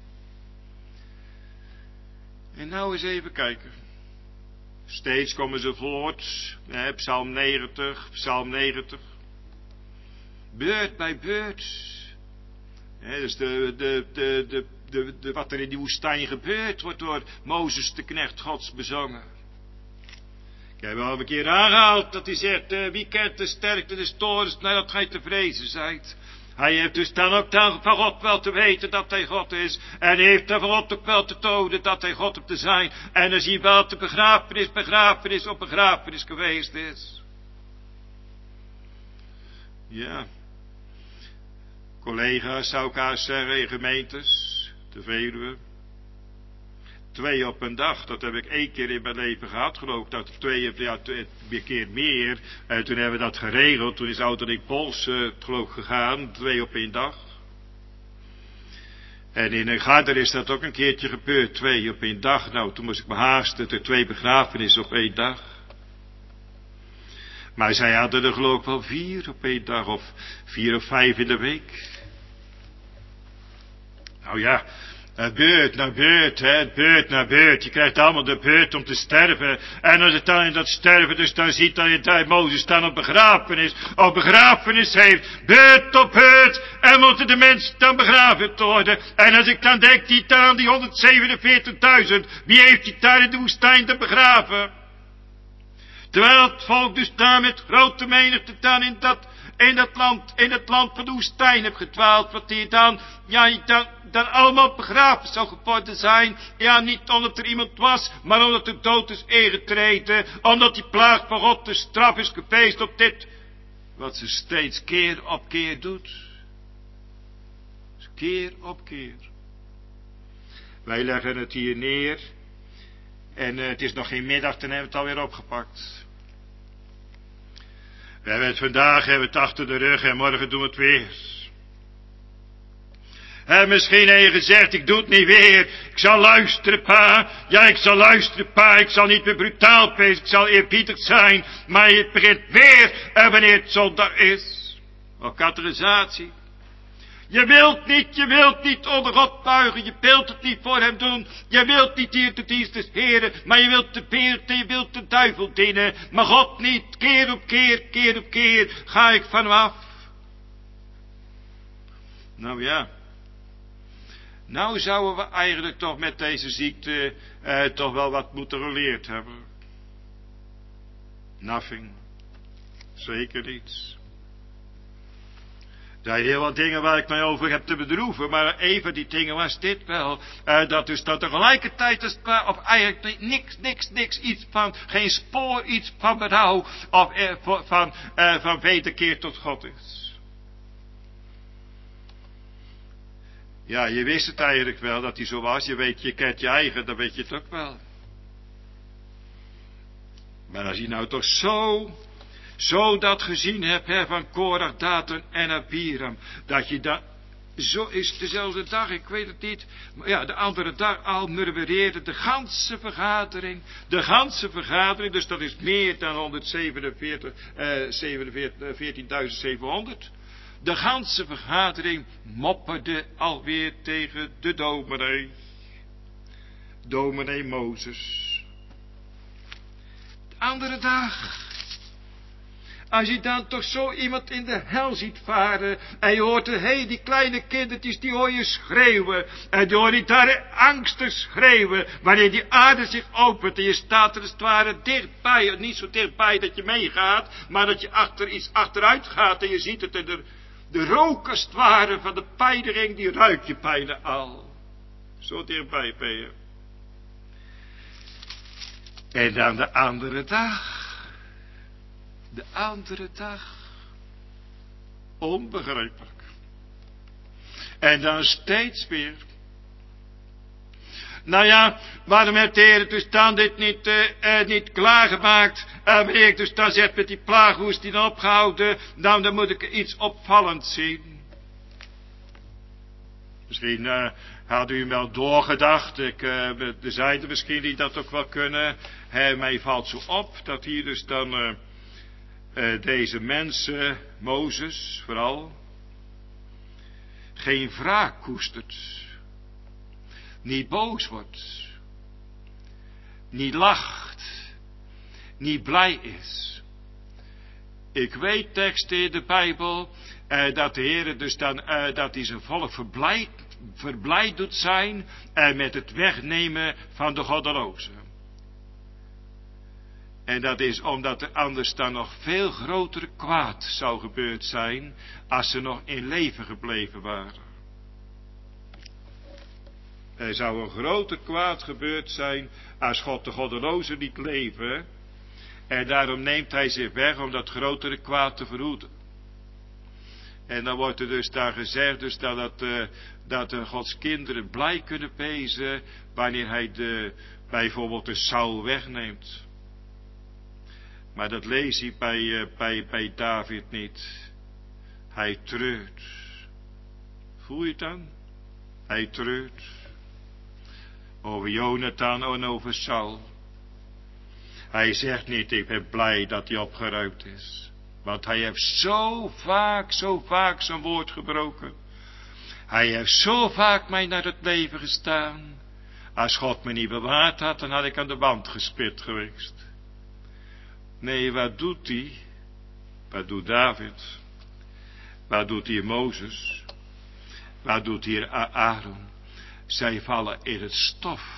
En nou eens even kijken. Steeds komen ze voort. Uh, Psalm negentig, Psalm negentig. Beurt bij beurt. He, dus de, de, de, de, de, de, wat er in die woestijn gebeurt, wordt door Mozes de knecht Gods bezongen. Ik heb al een keer aangehaald dat hij zegt, uh, wie kent de sterkte des torens, nadat gij te vrezen zijt. Hij heeft dus dan ook dan van God wel te weten dat hij God is. En heeft dan van God ook wel te tonen dat hij God op te zijn. En dan zie je wel dat de begrafenis, begrafenis op begrafenis geweest is. Ja. Collega's, zou ik haast zeggen, in gemeentes, de Veluwe. Twee op een dag, dat heb ik één keer in mijn leven gehad, geloof ik. Dat twee, ja, twee keer meer. En toen hebben we dat geregeld. Toen is Ouderik Pols, uh, geloof ik, gegaan. Twee op één dag. En in een Garder is dat ook een keertje gebeurd. Twee op één dag. Nou, toen moest ik me haasten. Er twee begrafenissen op één dag. Maar zij hadden er geloof ik wel vier op één dag. Of vier of vijf in de week. Nou ja. Het beurt naar beurt, hè, het beurt naar beurt. Je krijgt allemaal de beurt om te sterven. En als het dan in dat sterven, dus dan ziet dat je daar Mozes dan op begrafenis, op begrafenis heeft. Beurt op beurt. En moeten de mensen dan begraven worden. En als ik dan denk, die dan, die honderdzevenenveertigduizend, wie heeft die daar in de woestijn te begraven? Terwijl het volk dus daar met grote menigte dan in dat, in dat land, in het land van de woestijn heeft gedwaald. Wat die dan, ja, dan, dan allemaal begraven zou geworden zijn. Ja, niet omdat er iemand was, maar omdat de dood is ingetreden. Omdat die plaag van God de straf is geweest op dit. Wat ze steeds keer op keer doet. Keer op keer. Wij leggen het hier neer. En uh, het is nog geen middag, dan hebben we het alweer opgepakt. We hebben het vandaag, hebben we het achter de rug en morgen doen we het weer. En misschien heb je gezegd, ik doe het niet weer. Ik zal luisteren, pa. Ja, ik zal luisteren, pa. Ik zal niet meer brutaal wezen. Ik zal eerbiedig zijn. Maar het begint weer en wanneer het zondag is. Of categorisatie. Je wilt niet, je wilt niet onder God buigen. Je wilt het niet voor hem doen. Je wilt niet hier de dienst des Heren. Maar je wilt de beeld, je wilt de duivel dienen. Maar God niet. Keer op keer, keer op keer ga ik van hem af. Nou ja. Nou zouden we eigenlijk toch met deze ziekte eh, toch wel wat moeten geleerd hebben. Nothing. Zeker niets. Er zijn heel wat dingen waar ik mij over heb te bedroeven, maar een van die dingen was dit wel. Uh, dat dus dat tegelijkertijd is, of eigenlijk niks, niks, niks, iets van, geen spoor, iets van berouw, of uh, van, uh, van wederkeer tot God is. Ja, je wist het eigenlijk wel dat hij zo was. Je weet, je kent je eigen, dan weet je het ook wel. Maar als je nou toch zo... Zo dat gezien hebt, hè, van Korach, Datan en Abiram. Dat je dat, zo is dezelfde dag, ik weet het niet. Maar ja, de andere dag al murmureerde de ganse vergadering. De ganse vergadering, dus dat is meer dan honderdzevenenveertig, eh, veertienduizend zevenhonderd. De ganse vergadering mopperde alweer tegen de dominee. Dominee Mozes. De andere dag... Als je dan toch zo iemand in de hel ziet varen. En je hoort er, hé, hey, die kleine kindertjes, die hoor je schreeuwen. En die hoor je daar angstig schreeuwen. Wanneer die aarde zich opent en je staat er als het ware dichtbij. Niet zo dichtbij dat je meegaat. Maar dat je achter iets achteruit gaat. En je ziet het. En de, de rook als het ware van de pijniging, die ruik je bijna al. Zo dichtbij ben je. En dan de andere dag. De andere dag. Onbegrijpelijk. En dan steeds weer. Nou ja, waarom heeft de Heer dus dan dit niet, uh, uh, niet klaargemaakt? En uh, wanneer ik dus dan zeg met die plaag, hoe is die dan opgehouden? Nou, dan moet ik iets opvallends zien. Misschien uh, had u hem wel doorgedacht. Ik, uh, er zijn er misschien die dat ook wel kunnen. He, mij valt zo op dat hier dus dan uh, uh, deze mensen, Mozes vooral, geen wraak koestert. Niet boos wordt. Niet lacht. Niet blij is. Ik weet teksten in de Bijbel uh, dat de Heer dus dan uh, dat hij zijn volk verblijd, verblijd doet zijn uh, met het wegnemen van de goddelozen. En dat is omdat er anders dan nog veel grotere kwaad zou gebeurd zijn als ze nog in leven gebleven waren. Er zou een groter kwaad gebeurd zijn als God de goddelozen liet leven. En daarom neemt hij zich weg om dat grotere kwaad te verhoeden. En dan wordt er dus daar gezegd dus dat, het, uh, dat uh, Gods kinderen blij kunnen wezen wanneer hij de, bijvoorbeeld de Saul wegneemt. Maar dat lees je bij, uh, bij, bij David niet. Hij treurt. Voel je het dan? Hij treurt. Over Jonathan en over Saul. Hij zegt niet, ik ben blij dat hij opgeruimd is. Want hij heeft zo vaak, zo vaak zijn woord gebroken. Hij heeft zo vaak mij naar het leven gestaan. Als God me niet bewaard had, dan had ik aan de wand gespit geweest. Nee, wat doet hij? Wat doet David? Wat doet hier Mozes? Wat doet hier Aaron? Zij vallen in het stof.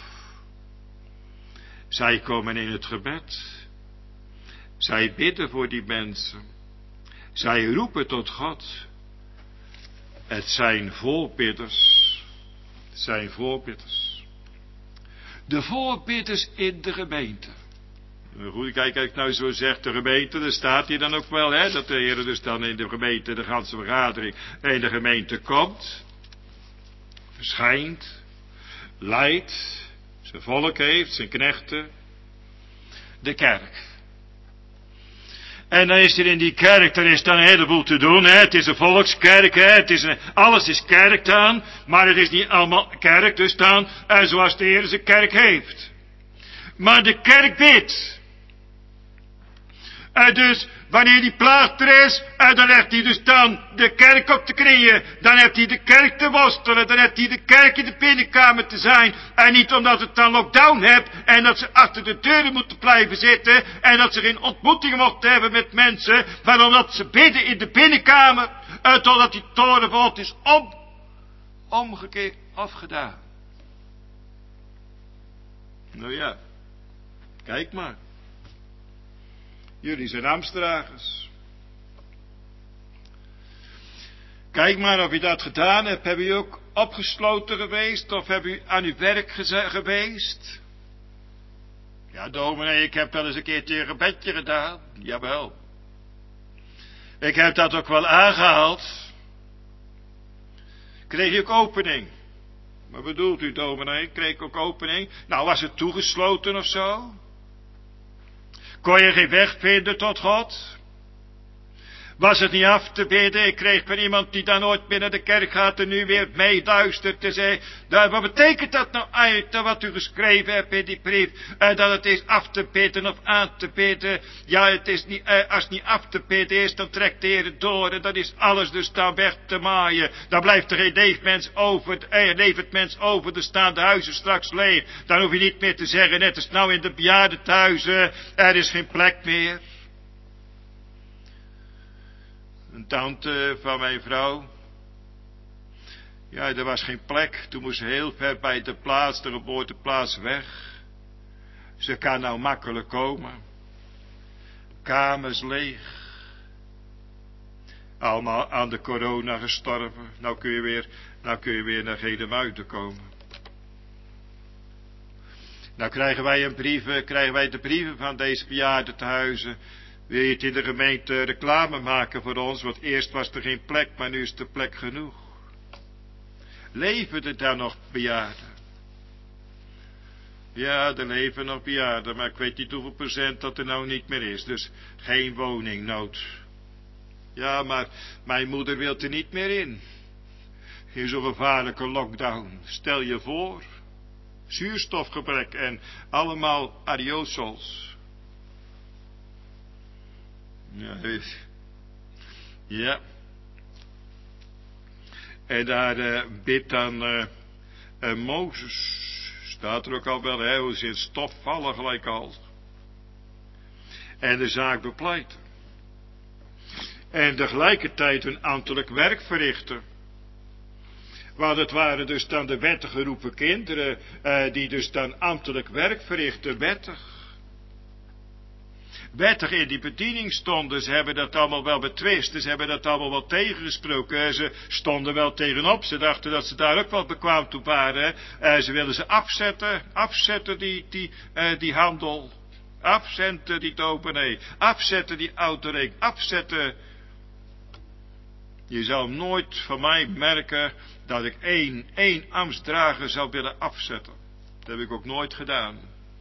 Zij komen in het gebed. Zij bidden voor die mensen. Zij roepen tot God. Het zijn voorbidders. Het zijn voorbidders. De voorbidders in de gemeente. Goed, kijk, kijk nou zo zegt de gemeente, er staat hier dan ook wel, hè, dat de Heer dus dan in de gemeente, de ganse vergadering, in de gemeente komt. Verschijnt. Leidt. Zijn volk heeft, zijn knechten. De kerk. En dan is er in die kerk, dan is dan een heleboel te doen. Hè? Het is een volkskerk, hè? Het is een, alles is kerk dan. Maar het is niet allemaal kerk dus dan. En zoals de Heer zijn kerk heeft. Maar de kerk bidt. En dus, wanneer die plaagt er is, en dan heeft hij dus dan de kerk op te knieën. Dan heeft hij de kerk te worstelen. Dan heeft hij de kerk in de binnenkamer te zijn. En niet omdat het dan lockdown hebt. En dat ze achter de deuren moeten blijven zitten. En dat ze geen ontmoetingen mochten hebben met mensen. Maar omdat ze bidden in de binnenkamer. En totdat die torenvalt is om, omgekeerd afgedaan. Nou ja, kijk maar. Jullie zijn ambtsdragers. Kijk maar of u dat gedaan hebt. Heb u ook opgesloten geweest? Of heb u aan uw werk geweest? Ja, dominee, ik heb wel eens een keertje een gebedje gedaan. Jawel. Ik heb dat ook wel aangehaald. Kreeg je ook opening? Wat bedoelt u, dominee? Kreeg ik ook opening? Nou, was het toegesloten of zo? Kon je geen weg vinden tot God? Was het niet af te bidden? Ik kreeg van iemand die dan nooit binnen de kerk gaat en nu weer meeduistert en zei, wat betekent dat nou uit wat u geschreven hebt in die brief? Uh, dat het is af te bidden of aan te bidden. Ja, het is niet, uh, als het niet af te bidden is, dan trekt de Heer het door en dan is alles dus daar weg te maaien. Dan blijft er geen leefmens over, uh, levend mens over, er staan de huizen straks leeg. Dan hoef je niet meer te zeggen, net als nou in de bejaardentehuizen, er is geen plek meer. Een tante van mijn vrouw. Ja, er was geen plek. Toen moest ze heel ver bij de plaats, de geboorteplaats weg. Ze kan nou makkelijk komen. Kamers leeg. Allemaal aan de corona gestorven. Nou kun je weer, nou kun je weer naar Gedemuiden komen. Nou krijgen wij een brieven, krijgen wij de brieven van deze bejaardentehuizen. Wil je het in de gemeente reclame maken voor ons? Want eerst was er geen plek, maar nu is er plek genoeg. Leven er dan nog bejaarden? Ja, er leven nog bejaarden, maar ik weet niet hoeveel procent dat er nou niet meer is. Dus geen woningnood. Ja, maar mijn moeder wil er niet meer in. in zo'n gevaarlijke lockdown. Stel je voor, zuurstofgebrek en allemaal aerosols. Ja, ja. En daar uh, bidt dan uh, uh, Mozes, staat er ook al wel, hè, hoe ze in stof vallen gelijk al. En de zaak bepleiten. En tegelijkertijd hun ambtelijk werk verrichten. Want het waren dus dan de wettig geroepen kinderen, uh, die dus dan ambtelijk werk verrichten, wettig. Wettig in die bediening stonden, ze hebben dat allemaal wel betwist, ze hebben dat allemaal wel tegengesproken, ze stonden wel tegenop, ze dachten dat ze daar ook wel bekwaam toe waren, uh, ze wilden ze afzetten, afzetten die, die, uh, die handel, afzetten die dopenee, afzetten die autoreek, afzetten. Je zou nooit van mij merken dat ik één, één ambtsdrager zou willen afzetten. Dat heb ik ook nooit gedaan.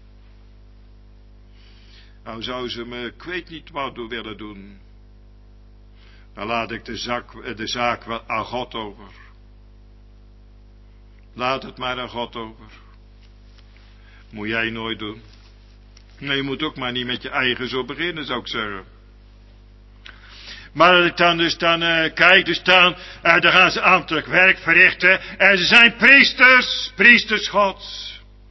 Nou zou ze me, ik weet niet wat door willen doen. Dan laat ik de, zak, de zaak wel aan God over. Laat het maar aan God over. Moet jij nooit doen. Nee, je moet ook maar niet met je eigen zo beginnen, zou ik zeggen. Maar dat ik dan dus dan uh, kijk, dus dan, uh, dan gaan ze ambtelijk werk verrichten. En ze zijn priesters, priesters Gods.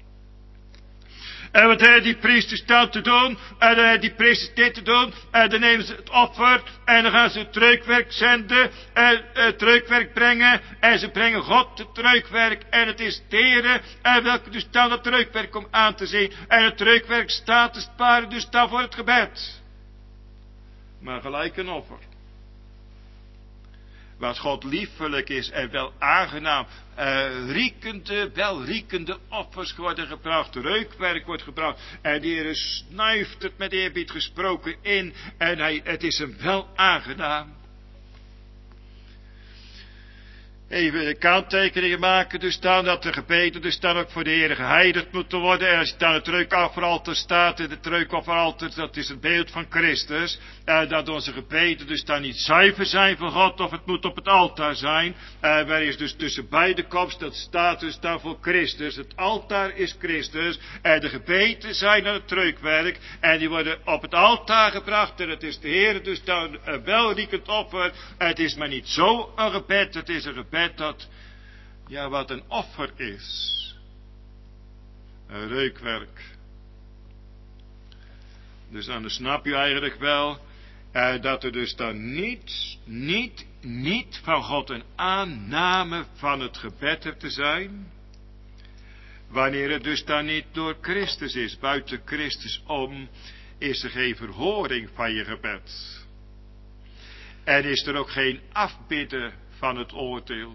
En wat hebben die priesters dan te doen? En dan hebben die priesters dit te doen. En dan nemen ze het offer. En dan gaan ze het reukwerk zenden. En het reukwerk brengen. En ze brengen God het reukwerk. En het is de Heere. En welke dus dan het reukwerk om aan te zien. En het reukwerk staat te sparen dus dan voor het gebed. Maar gelijk een offer. Wat God liefelijk is en wel aangenaam. Uh, riekende, welriekende offers worden gebracht. Reukwerk wordt gebracht. En de Heer snuift het met eerbied gesproken in. En hij, het is hem wel aangenaam. Even de kanttekeningen maken, dus dan dat de gebeden dus dan ook voor de Heer geheiligd moeten worden. En als je dan het reukofferaltaar staat, en het reukofferaltaar, dat is het beeld van Christus. En dat onze gebeden dus dan niet zuiver zijn voor God, of het moet op het altaar zijn. En waar is dus tussen beide komst, dat staat dus dan voor Christus. Het altaar is Christus. En de gebeden zijn aan het reukwerk. En die worden op het altaar gebracht. En het is de Heer dus dan een welriekend offer. En het is maar niet zo een gebed, het is een gebed dat, ja, wat een offer is. Een reukwerk. Dus dan snap je eigenlijk wel, eh, dat er dus dan niet, niet, niet van God een aanname van het gebed hebt te zijn. Wanneer het dus dan niet door Christus is. Buiten Christus om is er geen verhoring van je gebed. En is er ook geen afbidden van het oordeel.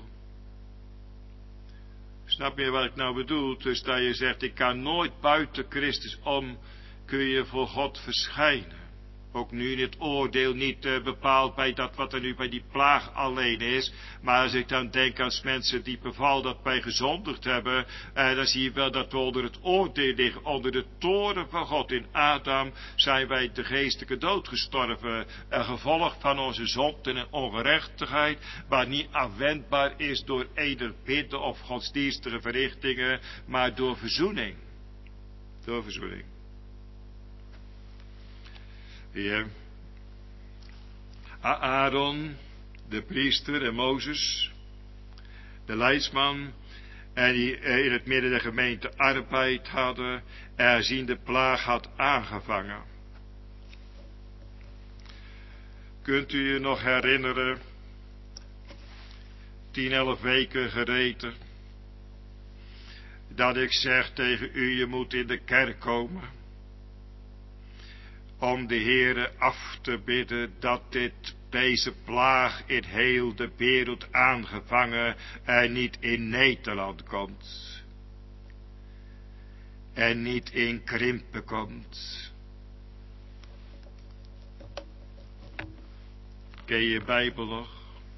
Snap je wat ik nou bedoel? Dus dat je zegt, ik kan nooit buiten Christus om, kun je voor God verschijnen. Ook nu in het oordeel niet uh, bepaald bij dat wat er nu bij die plaag alleen is. Maar als ik dan denk aan mensen die beval dat wij gezondigd hebben. Uh, dan zie je wel dat we onder het oordeel liggen. Onder de toren van God. In Adam zijn wij de geestelijke dood gestorven. Een gevolg van onze zonden en ongerechtigheid. Maar niet afwendbaar is door enig bidden of godsdienstige verrichtingen. Maar door verzoening. Door verzoening. Ja. Aaron, de priester en Mozes, de leidsman, en die in het midden der gemeente arbeid hadden, en zien de plaag had aangevangen. Kunt u je nog herinneren, tien, elf weken geleden, dat ik zeg tegen u, je moet in de kerk komen. Om de Heere af te bidden dat dit, deze plaag in heel de wereld aangevangen en niet in Nederland komt. En niet in krimpen komt. Ken je Bijbel nog?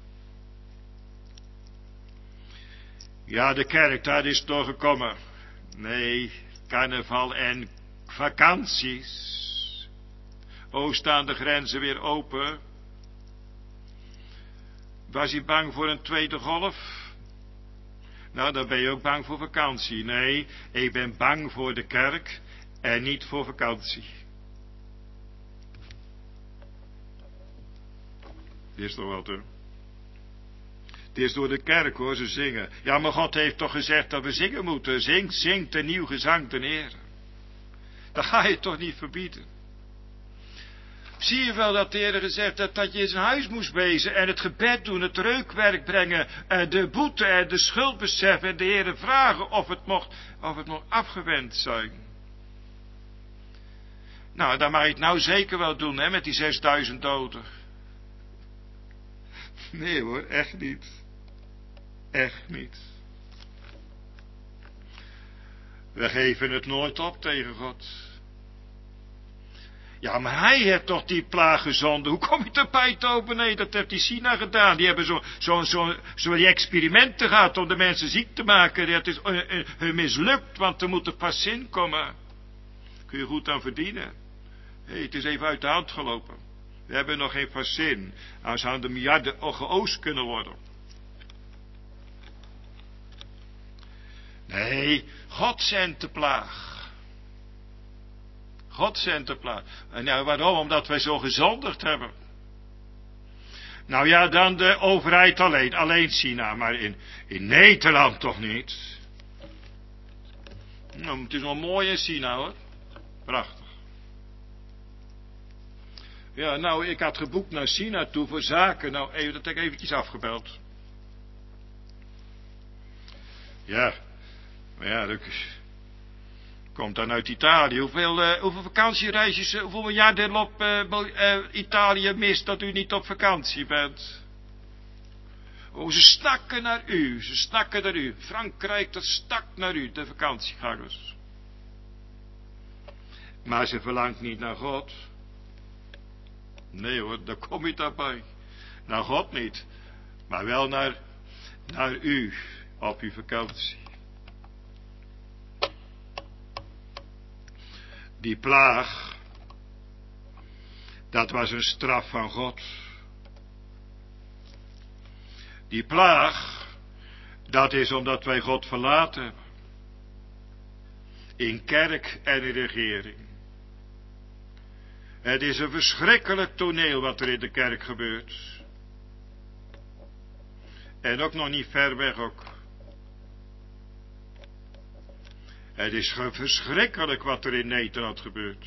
Ja, de kerk, daar is toch gekomen. Nee, carnaval en vakanties. O, staan de grenzen weer open? Was hij bang voor een tweede golf? Nou, dan ben je ook bang voor vakantie. Nee, ik ben bang voor de kerk en niet voor vakantie. Is toch wat, hè? Het is door de kerk, hoor, ze zingen. Ja, maar God heeft toch gezegd dat we zingen moeten. Zing, zingt een nieuw gezang ten ere. Dat ga je toch niet verbieden. Zie je wel dat de Heer gezegd heeft dat je in zijn huis moest wezen en het gebed doen, het reukwerk brengen, en de boete en de schuld beseffen en de Heer vragen of het mocht, of het mocht afgewend zijn. Nou, dan mag je het nou zeker wel doen, hè, met die zesduizend doden. Nee hoor, echt niet. Echt niet. We geven het nooit op tegen God. Ja, maar hij heeft toch die plaag gezonden. Hoe kom je erbij, Tobe? Nee, dat heeft die China gedaan. Die hebben zo'n zo, zo, zo die experimenten gehad om de mensen ziek te maken. Dat is uh, uh, uh, mislukt, want er moet een vaccin komen. Kun je goed aan verdienen. Hey, het is even uit de hand gelopen. We hebben nog geen vaccin. Nou zouden de miljarden geoost kunnen worden. Nee, God zendt de plaag. God zendt de plaag. En ja, waarom? Omdat wij zo gezondigd hebben. Nou ja, dan de overheid alleen. Alleen China, maar in, in Nederland toch niet. Nou, het is wel mooi in China, hoor. Prachtig. Ja, nou, ik had geboekt naar China toe voor zaken. Nou, even, dat heb ik eventjes afgebeld. Ja, maar ja, dat komt dan uit Italië. Hoeveel, uh, hoeveel vakantiereisjes, uh, hoeveel miljarden op uh, uh, Italië mist dat u niet op vakantie bent? Oh, ze snakken naar u, ze snakken naar u. Frankrijk, dat stakt naar u, de vakantiegangers. Maar ze verlangt niet naar God. Nee hoor, daar kom je daarbij. Naar God niet, maar wel naar, naar u op uw vakantie. Die plaag, dat was een straf van God. Die plaag, dat is omdat wij God verlaten hebben. In kerk en in regering. Het is een verschrikkelijk toneel wat er in de kerk gebeurt. En ook nog niet ver weg ook. Het is verschrikkelijk wat er in Nederland gebeurt.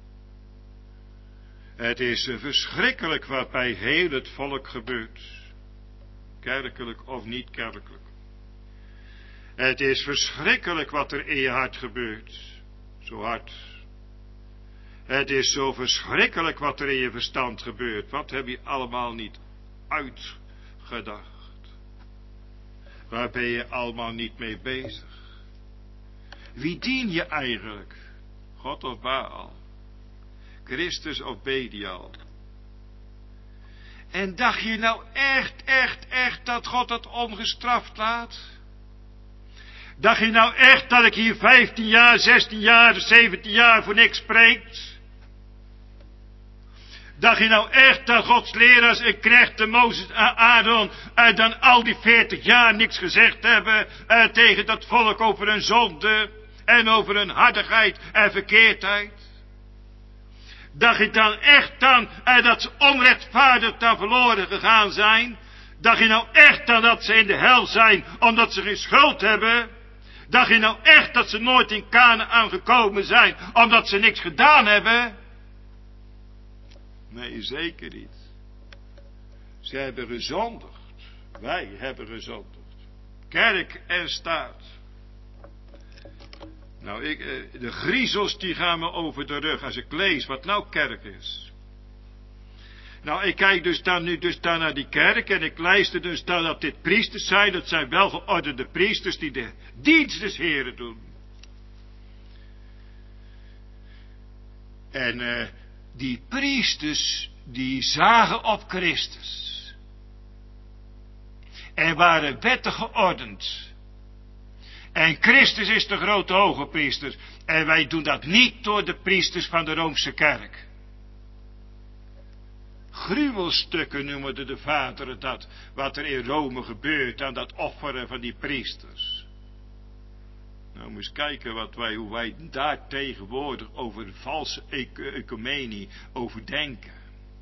Het is verschrikkelijk wat bij heel het volk gebeurt. Kerkelijk of niet kerkelijk. Het is verschrikkelijk wat er in je hart gebeurt. Zo hard. Het is zo verschrikkelijk wat er in je verstand gebeurt. Wat heb je allemaal niet uitgedacht? Waar ben je allemaal niet mee bezig? Wie dien je eigenlijk? God of Baal? Christus of Belial? En dacht je nou echt, echt, echt dat God dat ongestraft laat? Dacht je nou echt dat ik hier vijftien jaar, zestien jaar, zeventien jaar voor niks spreekt? Dacht je nou echt dat Gods leraars en knechten Mozes en Aaron uh, dan al die veertig jaar niks gezegd hebben uh, tegen dat volk over hun zonde en over hun hardigheid en verkeerdheid? Dacht je dan echt dan uh, dat ze onrechtvaardig dan verloren gegaan zijn? Dacht je nou echt dan dat ze in de hel zijn omdat ze geen schuld hebben? Dacht je nou echt dat ze nooit in Kanaan gekomen zijn omdat ze niks gedaan hebben? Nee, zeker niet. Ze hebben gezondigd. Wij hebben gezondigd. Kerk en staat. Nou, ik, de griezels die gaan me over de rug als ik lees wat nou kerk is. Nou, ik kijk dus dan nu dus dan naar die kerk en ik luister dus dan dat dit priesters zijn. Dat zijn welgeordende priesters die de dienst des Heren doen. En uh, die priesters, die zagen op Christus. En waren wettig geordend. En Christus is de grote hoge priester. En wij doen dat niet door de priesters van de Roomse kerk. gruwelstukken noemen de vaderen dat, wat er in Rome gebeurt aan dat offeren van die priesters. Nou, moet eens kijken wat wij, hoe wij daar tegenwoordig over valse ecumenie over denken.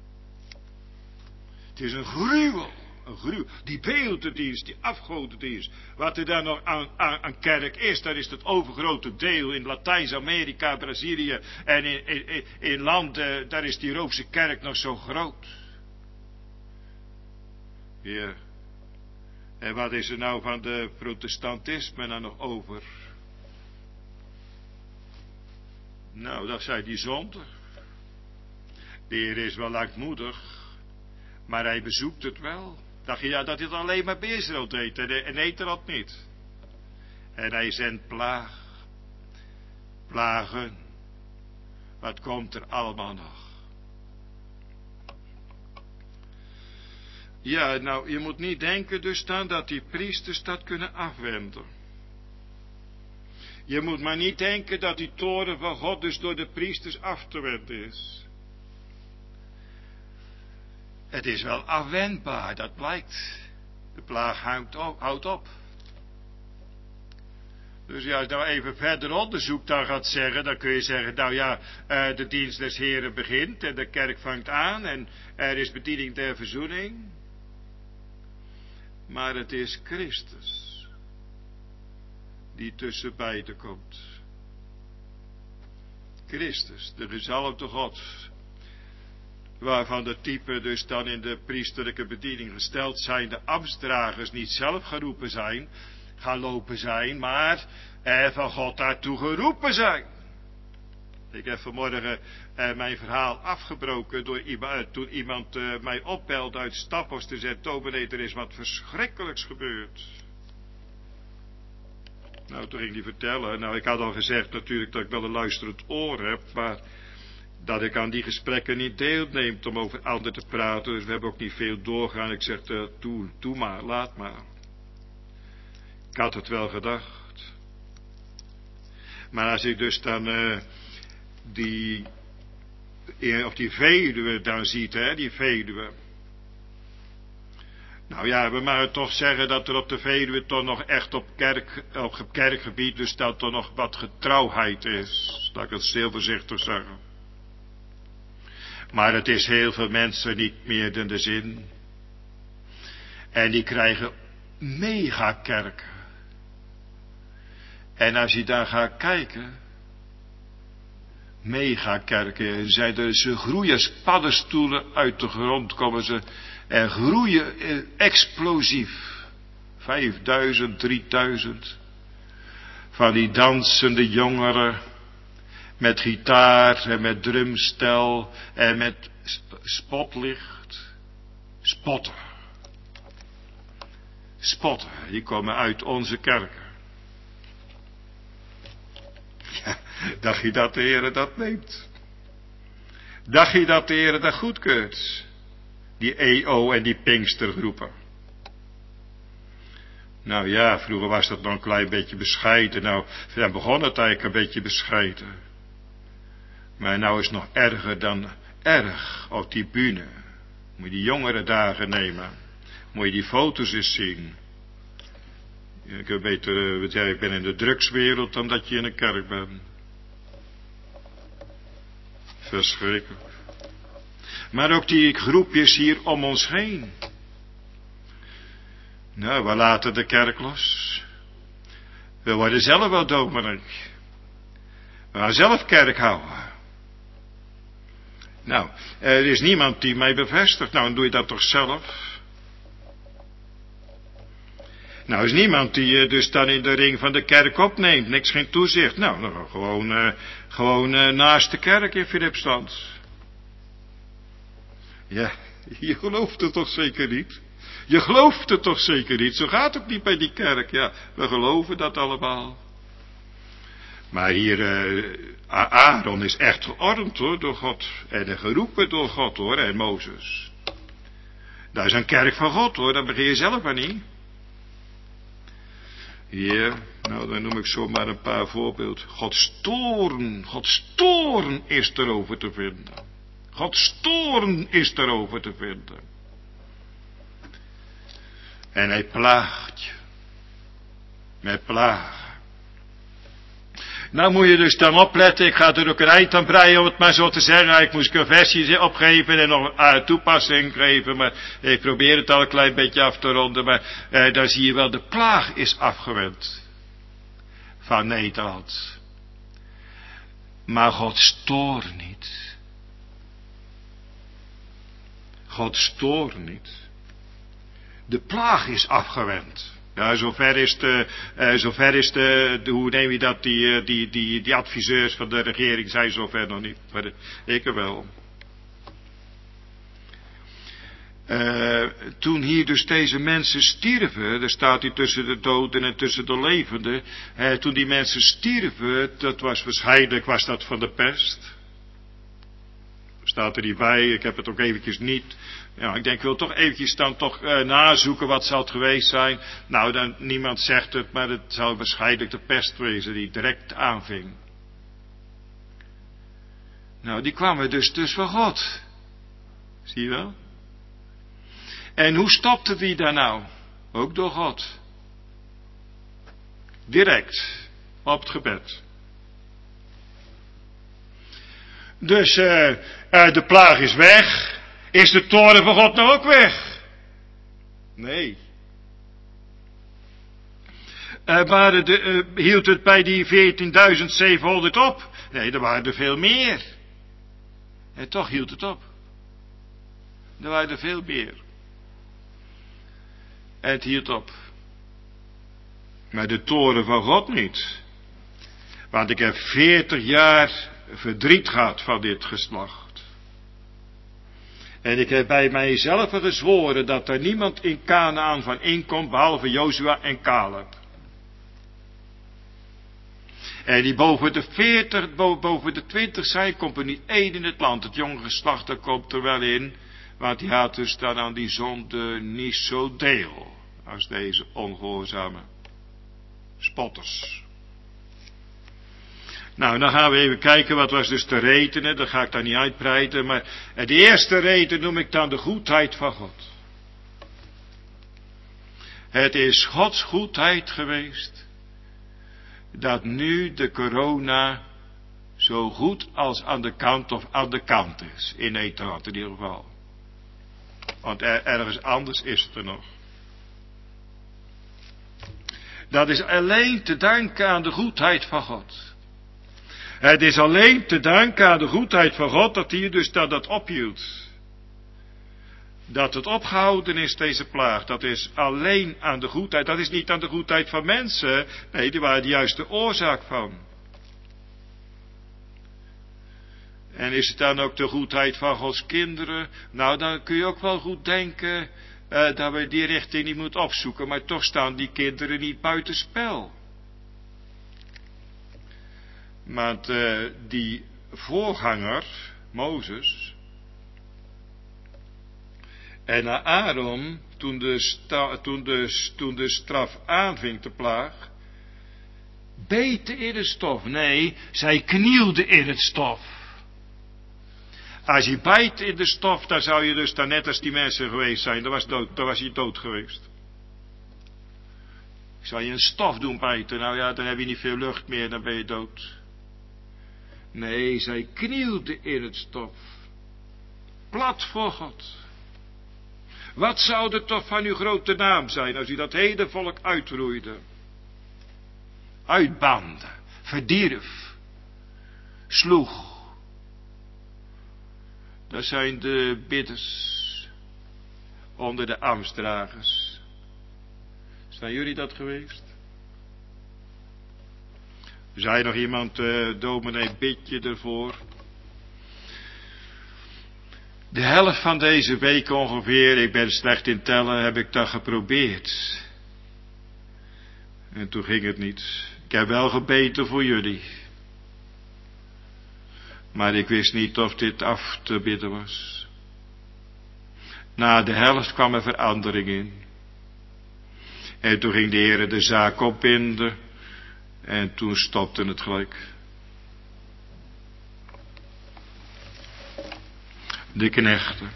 Het is een gruwel, een gruwel. Die beeldendienst, die afgodendienst, wat er dan nog aan, aan, aan kerk is, daar is het overgrote deel in Latijns-Amerika, Brazilië en in, in, in landen, daar is die Roomse kerk nog zo groot. Ja. En wat is er nou van de protestantisme dan nog over? Nou, dat zei die zonde. De Heer is wel langmoedig, maar hij bezoekt het wel. Dacht je ja, dat hij het alleen maar bij Israël deed en, en Nederland niet. En hij zendt plaag. Plagen. Wat komt er allemaal nog? Ja, nou, je moet niet denken dus dan dat die priesters dat kunnen afwenden. Je moet maar niet denken dat die toren van God dus door de priesters af te wenden is. Het is wel afwendbaar, dat blijkt. De plaag houdt op. Houdt op. Dus ja, als je nou even verder onderzoek dan gaat zeggen, dan kun je zeggen, nou ja, uh, de dienst des Heren begint en de kerk vangt aan en er is bediening der verzoening. Maar het is Christus die tussen beiden komt. Christus, de gezalfde God, waarvan de typen dus dan in de priesterlijke bediening gesteld zijn, de ambtsdragers niet zelf geroepen zijn, gaan lopen zijn, maar eh, van God daartoe geroepen zijn. Ik heb vanmorgen eh, mijn verhaal afgebroken door iemand, toen iemand eh, mij opbelde uit Staphorst en zei, dominee, er is wat verschrikkelijks gebeurd. Nou, toen ging hij vertellen, nou ik had al gezegd natuurlijk dat ik wel een luisterend oor heb, maar dat ik aan die gesprekken niet deelneem om over anderen te praten, dus we hebben ook niet veel doorgaan. Ik zeg, uh, toe, toe maar, laat maar. Ik had het wel gedacht. Maar als ik dus dan uh, die, of die Veluwe dan ziet, hè, die Veluwe. Nou ja, we mogen toch zeggen dat er op de Veluwe toch nog echt op, kerk, op kerkgebied dus dat er nog wat getrouwheid is. Laat ik het heel voorzichtig zeggen. Maar het is heel veel mensen niet meer dan de zin. En die krijgen megakerken. En als je daar gaat kijken, megakerken, zijn er, ze groeien als paddenstoelen uit de grond, komen ze en groeien explosief. Vijfduizend, drieduizend van die dansende jongeren, met gitaar en met drumstel en met spotlicht. Spotten. Spotten, die komen uit onze kerken. Ja, dacht je dat de Heer dat neemt? Dacht je dat de Heer dat goedkeurt? Die E O en die Pinkstergroepen. Nou ja, vroeger was dat nog een klein beetje bescheiden. Nou, dan begon het eigenlijk een beetje bescheiden. Maar nou is het nog erger dan erg op die bühne. Moet je die jongere dagen nemen. Moet je die foto's eens zien. Ik heb beter zeggen, ik ben in de drugswereld dan dat je in een kerk bent. Verschrikkelijk. Maar ook die groepjes hier om ons heen. Nou, we laten de kerk los. We worden zelf wel dominee. We gaan zelf kerk houden. Nou, er is niemand die mij bevestigt. Nou, dan doe je dat toch zelf. Nou, er is niemand die je dus dan in de ring van de kerk opneemt. Niks, geen toezicht. Nou, dan gewoon, uh, gewoon uh, naast de kerk in Philipsstad. Ja, je gelooft het toch zeker niet? Je gelooft het toch zeker niet? Zo gaat het niet bij die kerk. Ja, we geloven dat allemaal. Maar hier, uh, Aaron is echt geordend hoor, door God. En geroepen door God hoor, en Mozes. Dat is een kerk van God hoor, dat begin je zelf maar niet. Hier, nou dan noem ik zomaar een paar voorbeelden. Gods toorn, Gods toorn is erover te vinden. Gods toorn is daarover te vinden. En hij plaagt je. Met plagen. Nou moet je dus dan opletten, ik ga er ook een eind aan breien om het maar zo te zeggen. Ik moest een versie opgeven en nog een toepassing geven, maar ik probeer het al een klein beetje af te ronden. Maar eh, daar zie je wel, de plaag is afgewend van Nederland. Maar God stoort niet. God stoort niet. De plaag is afgewend. Ja, zover is de, uh, zover is de, de, hoe neem je dat, die, die, die, die adviseurs van de regering zijn zover nog niet, maar ik wel. Uh, toen hier dus deze mensen stierven, daar staat hier tussen de doden en tussen de levenden, uh, toen die mensen stierven, dat was waarschijnlijk, was dat van de pest. Staat er niet bij, ik heb het ook eventjes niet. Ja, ik denk, ik wil toch eventjes dan toch uh, nazoeken wat zal het geweest zijn. Nou, dan, niemand zegt het, maar het zou waarschijnlijk de pest wezen die direct aanving. Nou, die kwamen dus dus van God. Zie je wel? En hoe stopte die daar nou? Ook door God. Direct, op het gebed. Dus uh, uh, de plaag is weg. Is de toorn van God nou ook weg? Nee. Uh, waren de, uh, hield het bij die veertienduizend zevenhonderd op? Nee, er waren er veel meer. En toch hield het op. Er waren er veel meer. En het hield op. Maar de toorn van God niet. Want ik heb veertig jaar verdriet gehad van dit geslacht. En ik heb bij mijzelf gezworen dat er niemand in Kanaan van inkomt behalve Jozua en Caleb. En die boven de veertig, boven de twintig zijn, komt er niet één in het land. Het jonge geslacht, dat komt er wel in, want die had dus dan aan die zonde niet zo deel als deze ongehoorzame spotters. Nou, dan gaan we even kijken, wat was dus de redenen, dat ga ik daar niet uitbreiden, maar de eerste reden noem ik dan de goedheid van God. Het is Gods goedheid geweest, dat nu de corona zo goed als aan de kant of aan de kant is, in Nederland in ieder geval. Want er, ergens anders is het er nog. Dat is alleen te danken aan de goedheid van God. Het is alleen te danken aan de goedheid van God dat hij dus dat, dat ophield. Dat het opgehouden is, deze plaag. Dat is alleen aan de goedheid. Dat is niet aan de goedheid van mensen. Nee, die waren de juiste oorzaak van. En is het dan ook de goedheid van Gods kinderen? Nou, dan kun je ook wel goed denken uh, dat we die richting niet moeten opzoeken. Maar toch staan die kinderen niet buitenspel. Want uh, die voorganger, Mozes, en Aaron, toen de, sta, toen, de, toen de straf aanving, de plaag, beten in het stof. Nee, zij knielden in het stof. Als je bijt in de stof, dan zou je dus dan net als die mensen geweest zijn. Dan was, dood, dan was je dood geweest. Zou je een stof doen bijten, nou ja, dan heb je niet veel lucht meer, dan ben je dood. Nee, zij knielden in het stof. Plat voor God. Wat zou er toch van uw grote naam zijn als u dat hele volk uitroeide? Uitbande, verdierf, sloeg. Dat zijn de bidders onder de ambtsdragers. Zijn jullie dat geweest? Zei nog iemand, uh, dominee, bid je ervoor? De helft van deze week ongeveer, ik ben slecht in tellen, heb ik dat geprobeerd. En toen ging het niet. Ik heb wel gebeten voor jullie. Maar ik wist niet of dit af te bidden was. Na de helft kwam er verandering in. En toen ging de Heer de zaak opbinden. En toen stopte het gelijk. de knechten.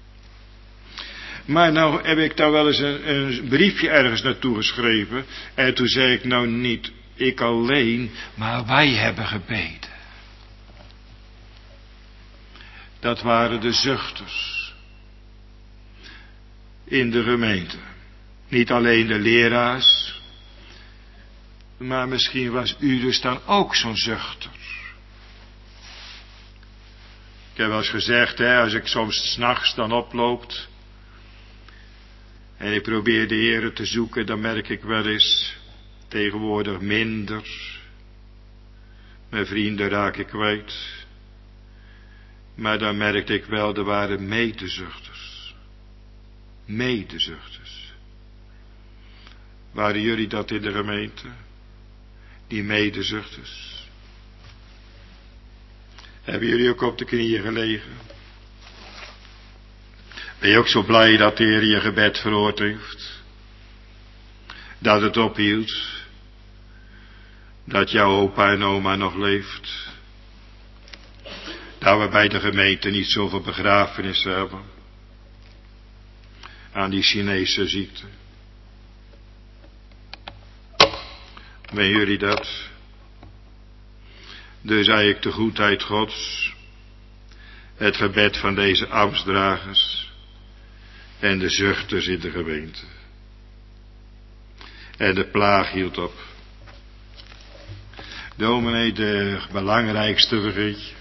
Maar nou heb ik daar wel eens een, een briefje ergens naartoe geschreven. En toen zei ik nou niet ik alleen, maar wij hebben gebeden. Dat waren de zuchters in de gemeente. Niet alleen de leraars, maar misschien was u dus dan ook zo'n zuchter. Ik heb wel eens gezegd, hè, als ik soms 's nachts dan oploopt en ik probeer de Heere te zoeken, dan merk ik wel eens tegenwoordig minder. Mijn vrienden raak ik kwijt. Maar dan merkte ik wel, er waren medezuchters. Medezuchters. Waren jullie dat in de gemeente? Die medezuchters. Hebben jullie ook op de knieën gelegen? Ben je ook zo blij dat de Heer je gebed verhoord heeft? Dat het ophield? Dat jouw opa en oma nog leeft? Dat we bij de gemeente niet zoveel begrafenissen hebben? Aan die Chinese ziekte. Weten jullie dat? Dus eigenlijk de goedheid Gods, het gebed van deze ambtsdragers en de zuchters in de gemeente. En de plaag hield op. Dominee, de belangrijkste vergeet je.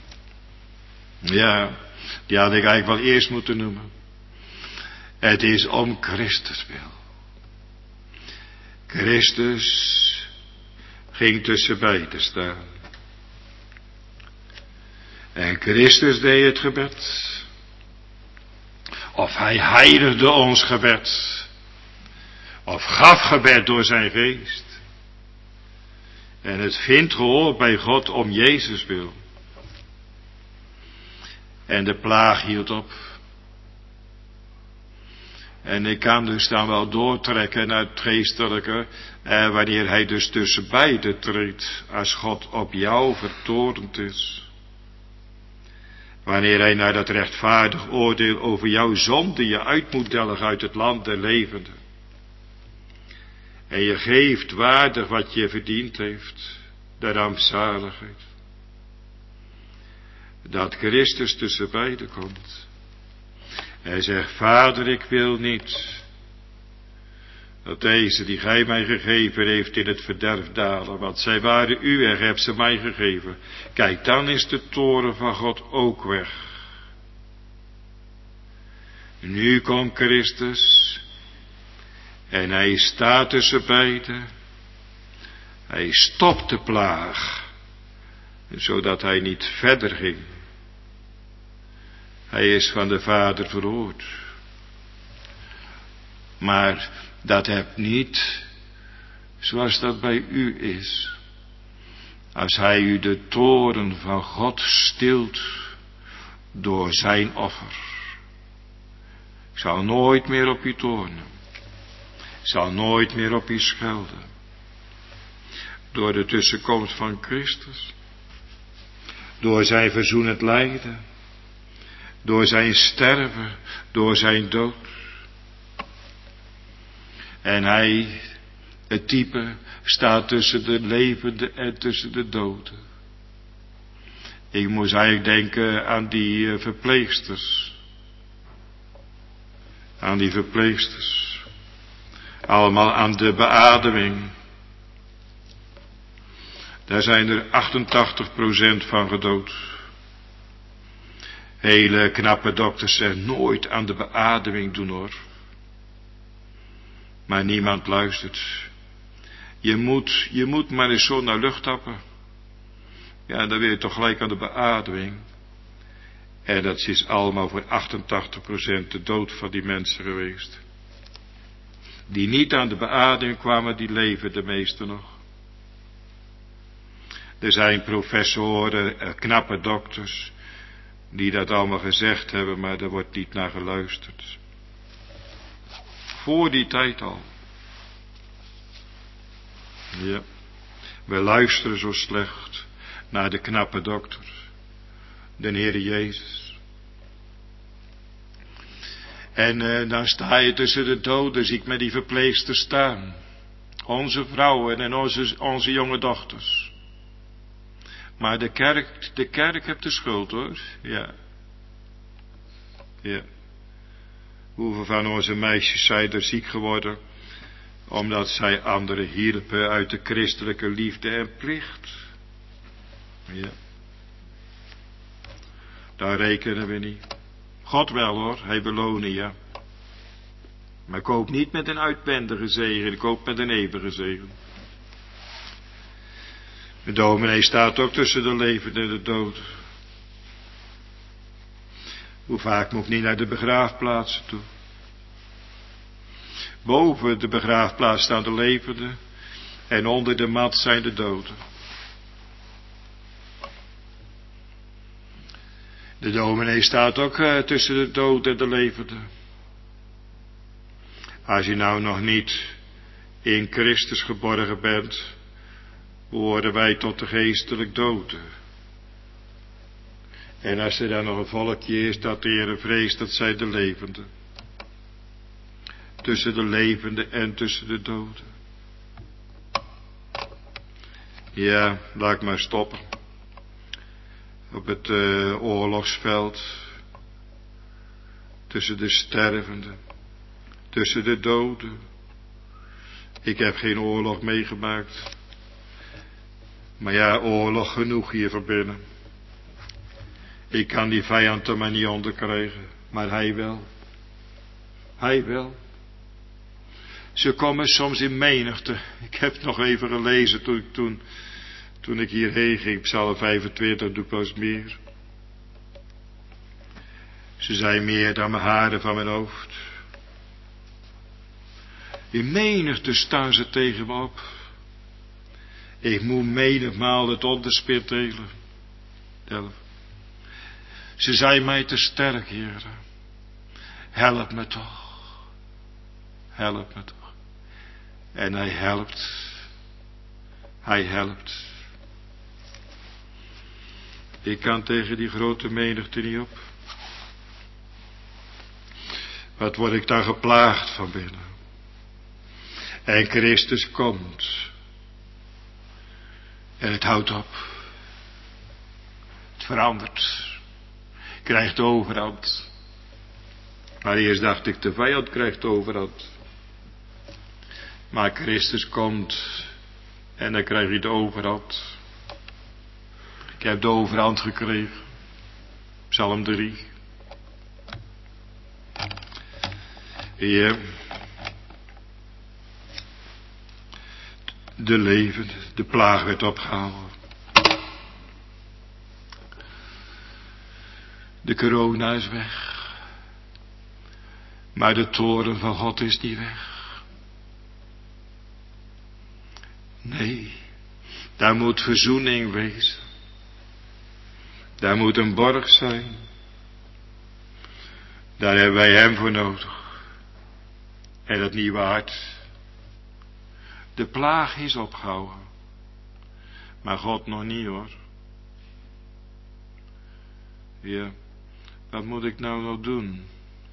Ja, die had ik eigenlijk wel eerst moeten noemen. Het is om Christus wil. Christus ging tussen beiden staan. En Christus deed het gebed. Of hij heiligde ons gebed. Of gaf gebed door zijn geest. En het vindt gehoor bij God om Jezus wil. En de plaag hield op. En ik kan dus dan wel doortrekken naar het geestelijke, eh, wanneer hij dus tussen beiden treedt, als God op jou vertorend is. Wanneer hij naar dat rechtvaardig oordeel over jouw zonde je uit moet delgen uit het land der levenden. En je geeft waardig wat je verdiend heeft, de rampzaligheid. Dat Christus tussen beiden komt. Hij zegt, Vader, ik wil niet dat deze die gij mij gegeven heeft in het verderf dalen, want zij waren u en gij hebt ze mij gegeven. Kijk, dan is de toren van God ook weg. Nu komt Christus en hij staat tussen beiden. Hij stopt de plaag, zodat hij niet verder ging. Hij is van de Vader verhoord. Maar dat hebt niet zoals dat bij u is. Als hij u de toren van God stilt door zijn offer. Ik zal nooit meer op u toornen. Ik zal nooit meer op u schelden. Door de tussenkomst van Christus. Door zijn verzoenend lijden. Door zijn sterven. Door zijn dood. En hij, het type, staat tussen de levenden en tussen de doden. Ik moest eigenlijk denken aan die uh, verpleegsters. Aan die verpleegsters. Allemaal aan de beademing. Daar zijn er achtentachtig procent van gedood. Hele knappe dokters zeggen nooit aan de beademing doen hoor. Maar niemand luistert. Je moet, je moet maar eens zo naar lucht tappen. Ja, dan wil je toch gelijk aan de beademing. En dat is allemaal voor achtentachtig procent de dood van die mensen geweest. Die niet aan de beademing kwamen, die leven de meeste nog. Er zijn professoren, knappe dokters, die dat allemaal gezegd hebben, maar er wordt niet naar geluisterd. Voor die tijd al. Ja, we luisteren zo slecht naar de knappe dokter, de Heer Jezus. En uh, dan sta je tussen de doden, zie ik met die verpleegsters staan. Onze vrouwen en onze, onze jonge dochters. Maar de kerk, de kerk heeft de schuld hoor. Ja. Ja. Hoeveel van onze meisjes zijn er ziek geworden, omdat zij anderen hielpen uit de christelijke liefde en plicht. Ja. Daar rekenen we niet. God wel hoor, hij belonen ja. Maar ik hoop niet met een uitwendige zegen, ik hoop met een eeuwige zegen. De dominee staat ook tussen de levenden en de doden. Hoe vaak moet ik niet naar de begraafplaatsen toe? Boven de begraafplaats staan de levenden en onder de mat zijn de doden. De dominee staat ook uh, tussen de dood en de levenden. Als je nou nog niet in Christus geborgen bent, behoren wij tot de geestelijk doden. En als er dan nog een volkje is dat de Heere vreest, dat zijn de levenden. Tussen de levenden en tussen de doden. Ja, laat ik maar stoppen. Op het uh, oorlogsveld. Tussen de stervenden. Tussen de doden. Ik heb geen oorlog meegemaakt. Maar ja, oorlog genoeg hier voor binnen. Ik kan die vijand er maar niet onder krijgen. Maar hij wel. Hij wel. Ze komen soms in menigte. Ik heb het nog even gelezen toen ik, toen, toen ik hierheen ging. Psalm vijfentwintig doe pas meer. Ze zijn meer dan mijn haren van mijn hoofd. In menigte staan ze tegen me op. Ik moet menigmaal het onderspit delen. Elf. Ze zijn mij te sterk, Heer. Help me toch. Help me toch. En hij helpt. Hij helpt. Ik kan tegen die grote menigte niet op. Wat word ik daar geplaagd van binnen. En Christus komt. En het houdt op. Het verandert. Krijgt de overhand. Maar eerst dacht ik, de vijand krijgt de overhand. Maar Christus komt. En dan krijg je de overhand. Ik heb de overhand gekregen. Psalm drie. Ja. De levende, de plaag werd opgehouden. De corona is weg. Maar de toorn van God is niet weg. Nee, daar moet verzoening wezen. Daar moet een borg zijn. Daar hebben wij hem voor nodig. En het nieuwe hart. De plaag is opgehouden. Maar God nog niet hoor. Ja, wat moet ik nou nog doen?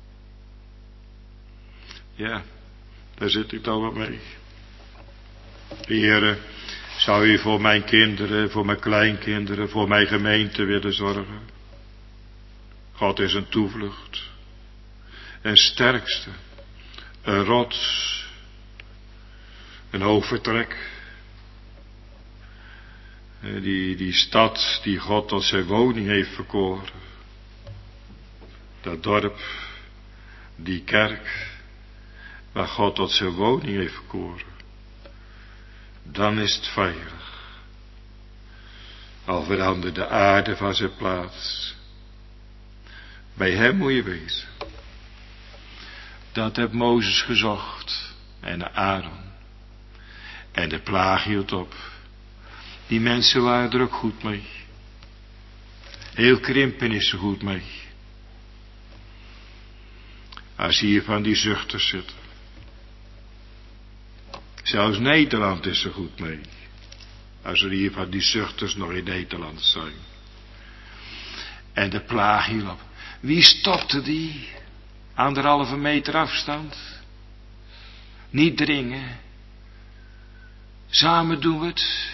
Ja, daar zit ik dan wel mee. Heere, zou u voor mijn kinderen, voor mijn kleinkinderen, voor mijn gemeente willen zorgen? God is een toevlucht. Een sterkste. Een rots. Een hoog vertrek. Die, die stad die God tot zijn woning heeft verkoren. Dat dorp. Die kerk. Waar God tot zijn woning heeft verkoren. Dan is het veilig. Al verandert de aarde van zijn plaats. Bij hem moet je wezen. Dat heeft Mozes gezocht. En Aaron. En de plaag hield op. Die mensen waren er ook goed mee. Heel Krimpen is er goed mee. Als hier van die zuchters zitten. Zelfs Nederland is er goed mee. Als er hier van die zuchters nog in Nederland zijn. En de plaag hielp. Wie stopte die? Anderhalve meter afstand. Niet dringen. Samen doen we het.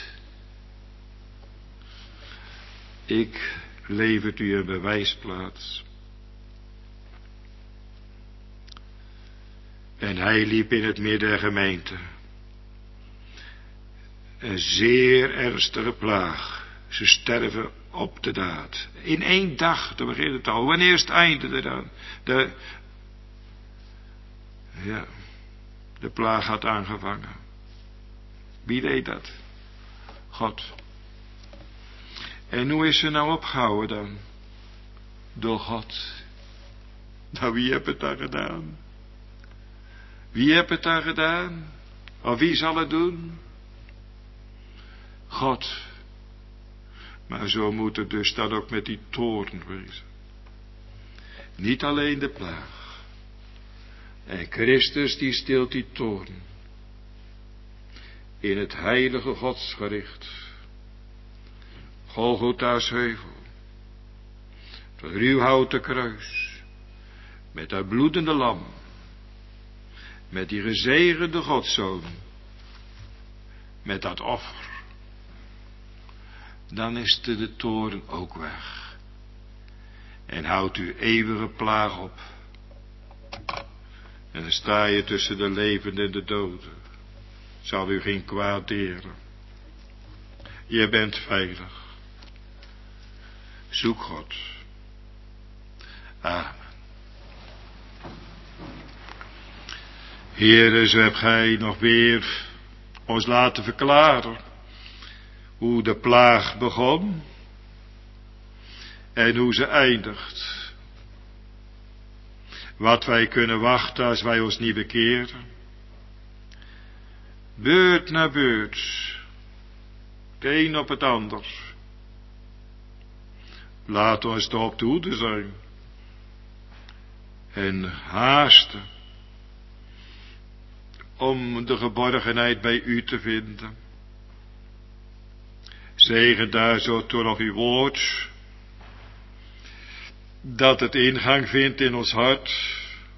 Ik levert u een bewijsplaats. En hij liep in het midden der gemeente. Een zeer ernstige plaag. Ze sterven op de daad. In één dag, dan begint het al. Wanneer is het einde er dan? De, ja, de plaag had aangevangen. Wie deed dat? God. En hoe is ze nou opgehouden dan? Door God. Nou, wie heeft het dan gedaan? Wie heeft het dan gedaan? Of wie zal het doen? God. Maar zo moet het dus dan ook met die toorn wezen. Niet alleen de plaag. En Christus die stilt die toorn. In het heilige godsgericht. Golgotha's heuvel. Het ruwhouten kruis. Met dat bloedende lam. Met die gezegende Godszoon. Met dat offer. Dan is de, de toren ook weg. En houdt u eeuwige plaag op. En dan sta je tussen de levenden en de doden. Zal u geen kwaad deren. Je bent veilig. Zoek God. Amen. Heere, zo hebt gij nog weer ons laten verklaren hoe de plaag begon en hoe ze eindigt. Wat wij kunnen wachten als wij ons niet bekeren. Beurt na beurt, het een op het ander. Laat ons toch op de hoede zijn en haasten om de geborgenheid bij u te vinden. Zegen daar zo toch nog uw woord, dat het ingang vindt in ons hart,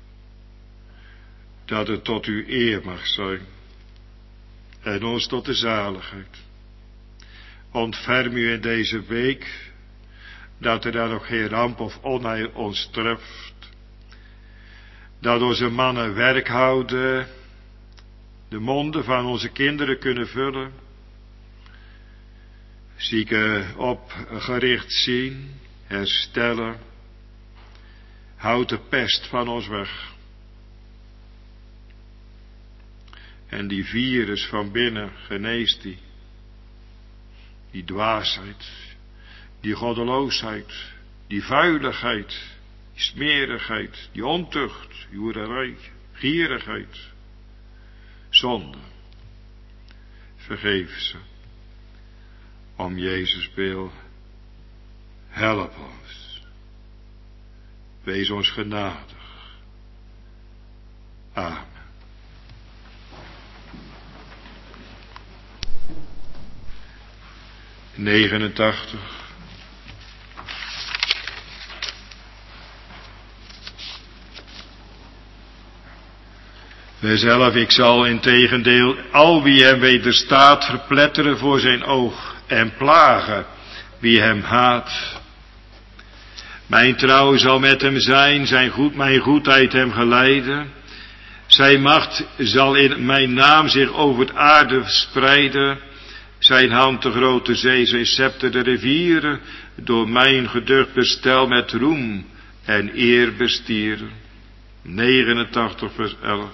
dat het tot uw eer mag zijn en ons tot de zaligheid. Ontferm u in deze week, dat er dan ook geen ramp of onheil ons treft, dat onze mannen werk houden, de monden van onze kinderen kunnen vullen, zieken opgericht zien, herstellen, houd de pest van ons weg. En die virus van binnen, geneest die. Die dwaasheid, die goddeloosheid, die vuiligheid, die smerigheid, die ontucht, die hoererij, gierigheid, zonde. Vergeef ze. Om Jezus wil, help ons. Wees ons genadig. Amen. negenentachtig. Wezelf, ik zal in tegendeel al wie hem wederstaat verpletteren voor zijn oog en plagen wie hem haat. Mijn trouw zal met hem zijn, zijn goed, mijn goedheid hem geleiden. Zijn macht zal in mijn naam zich over het aarde spreiden. Zijn hand de grote zee, zijn scepter de rivieren, door mijn geducht bestel met roem en eer bestieren. negenentachtig vers elf.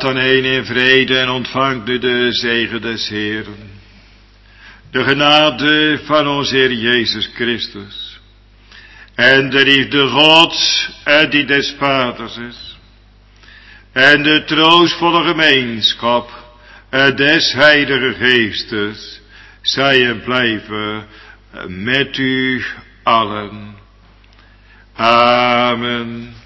dan heen in vrede en ontvangt nu de zegen des Heeren. De genade van onze Heer Jezus Christus. En de liefde Gods en die des Vaders is. En de troostvolle gemeenschap des Heilige Geestes. Zij en blijven met u allen. Amen.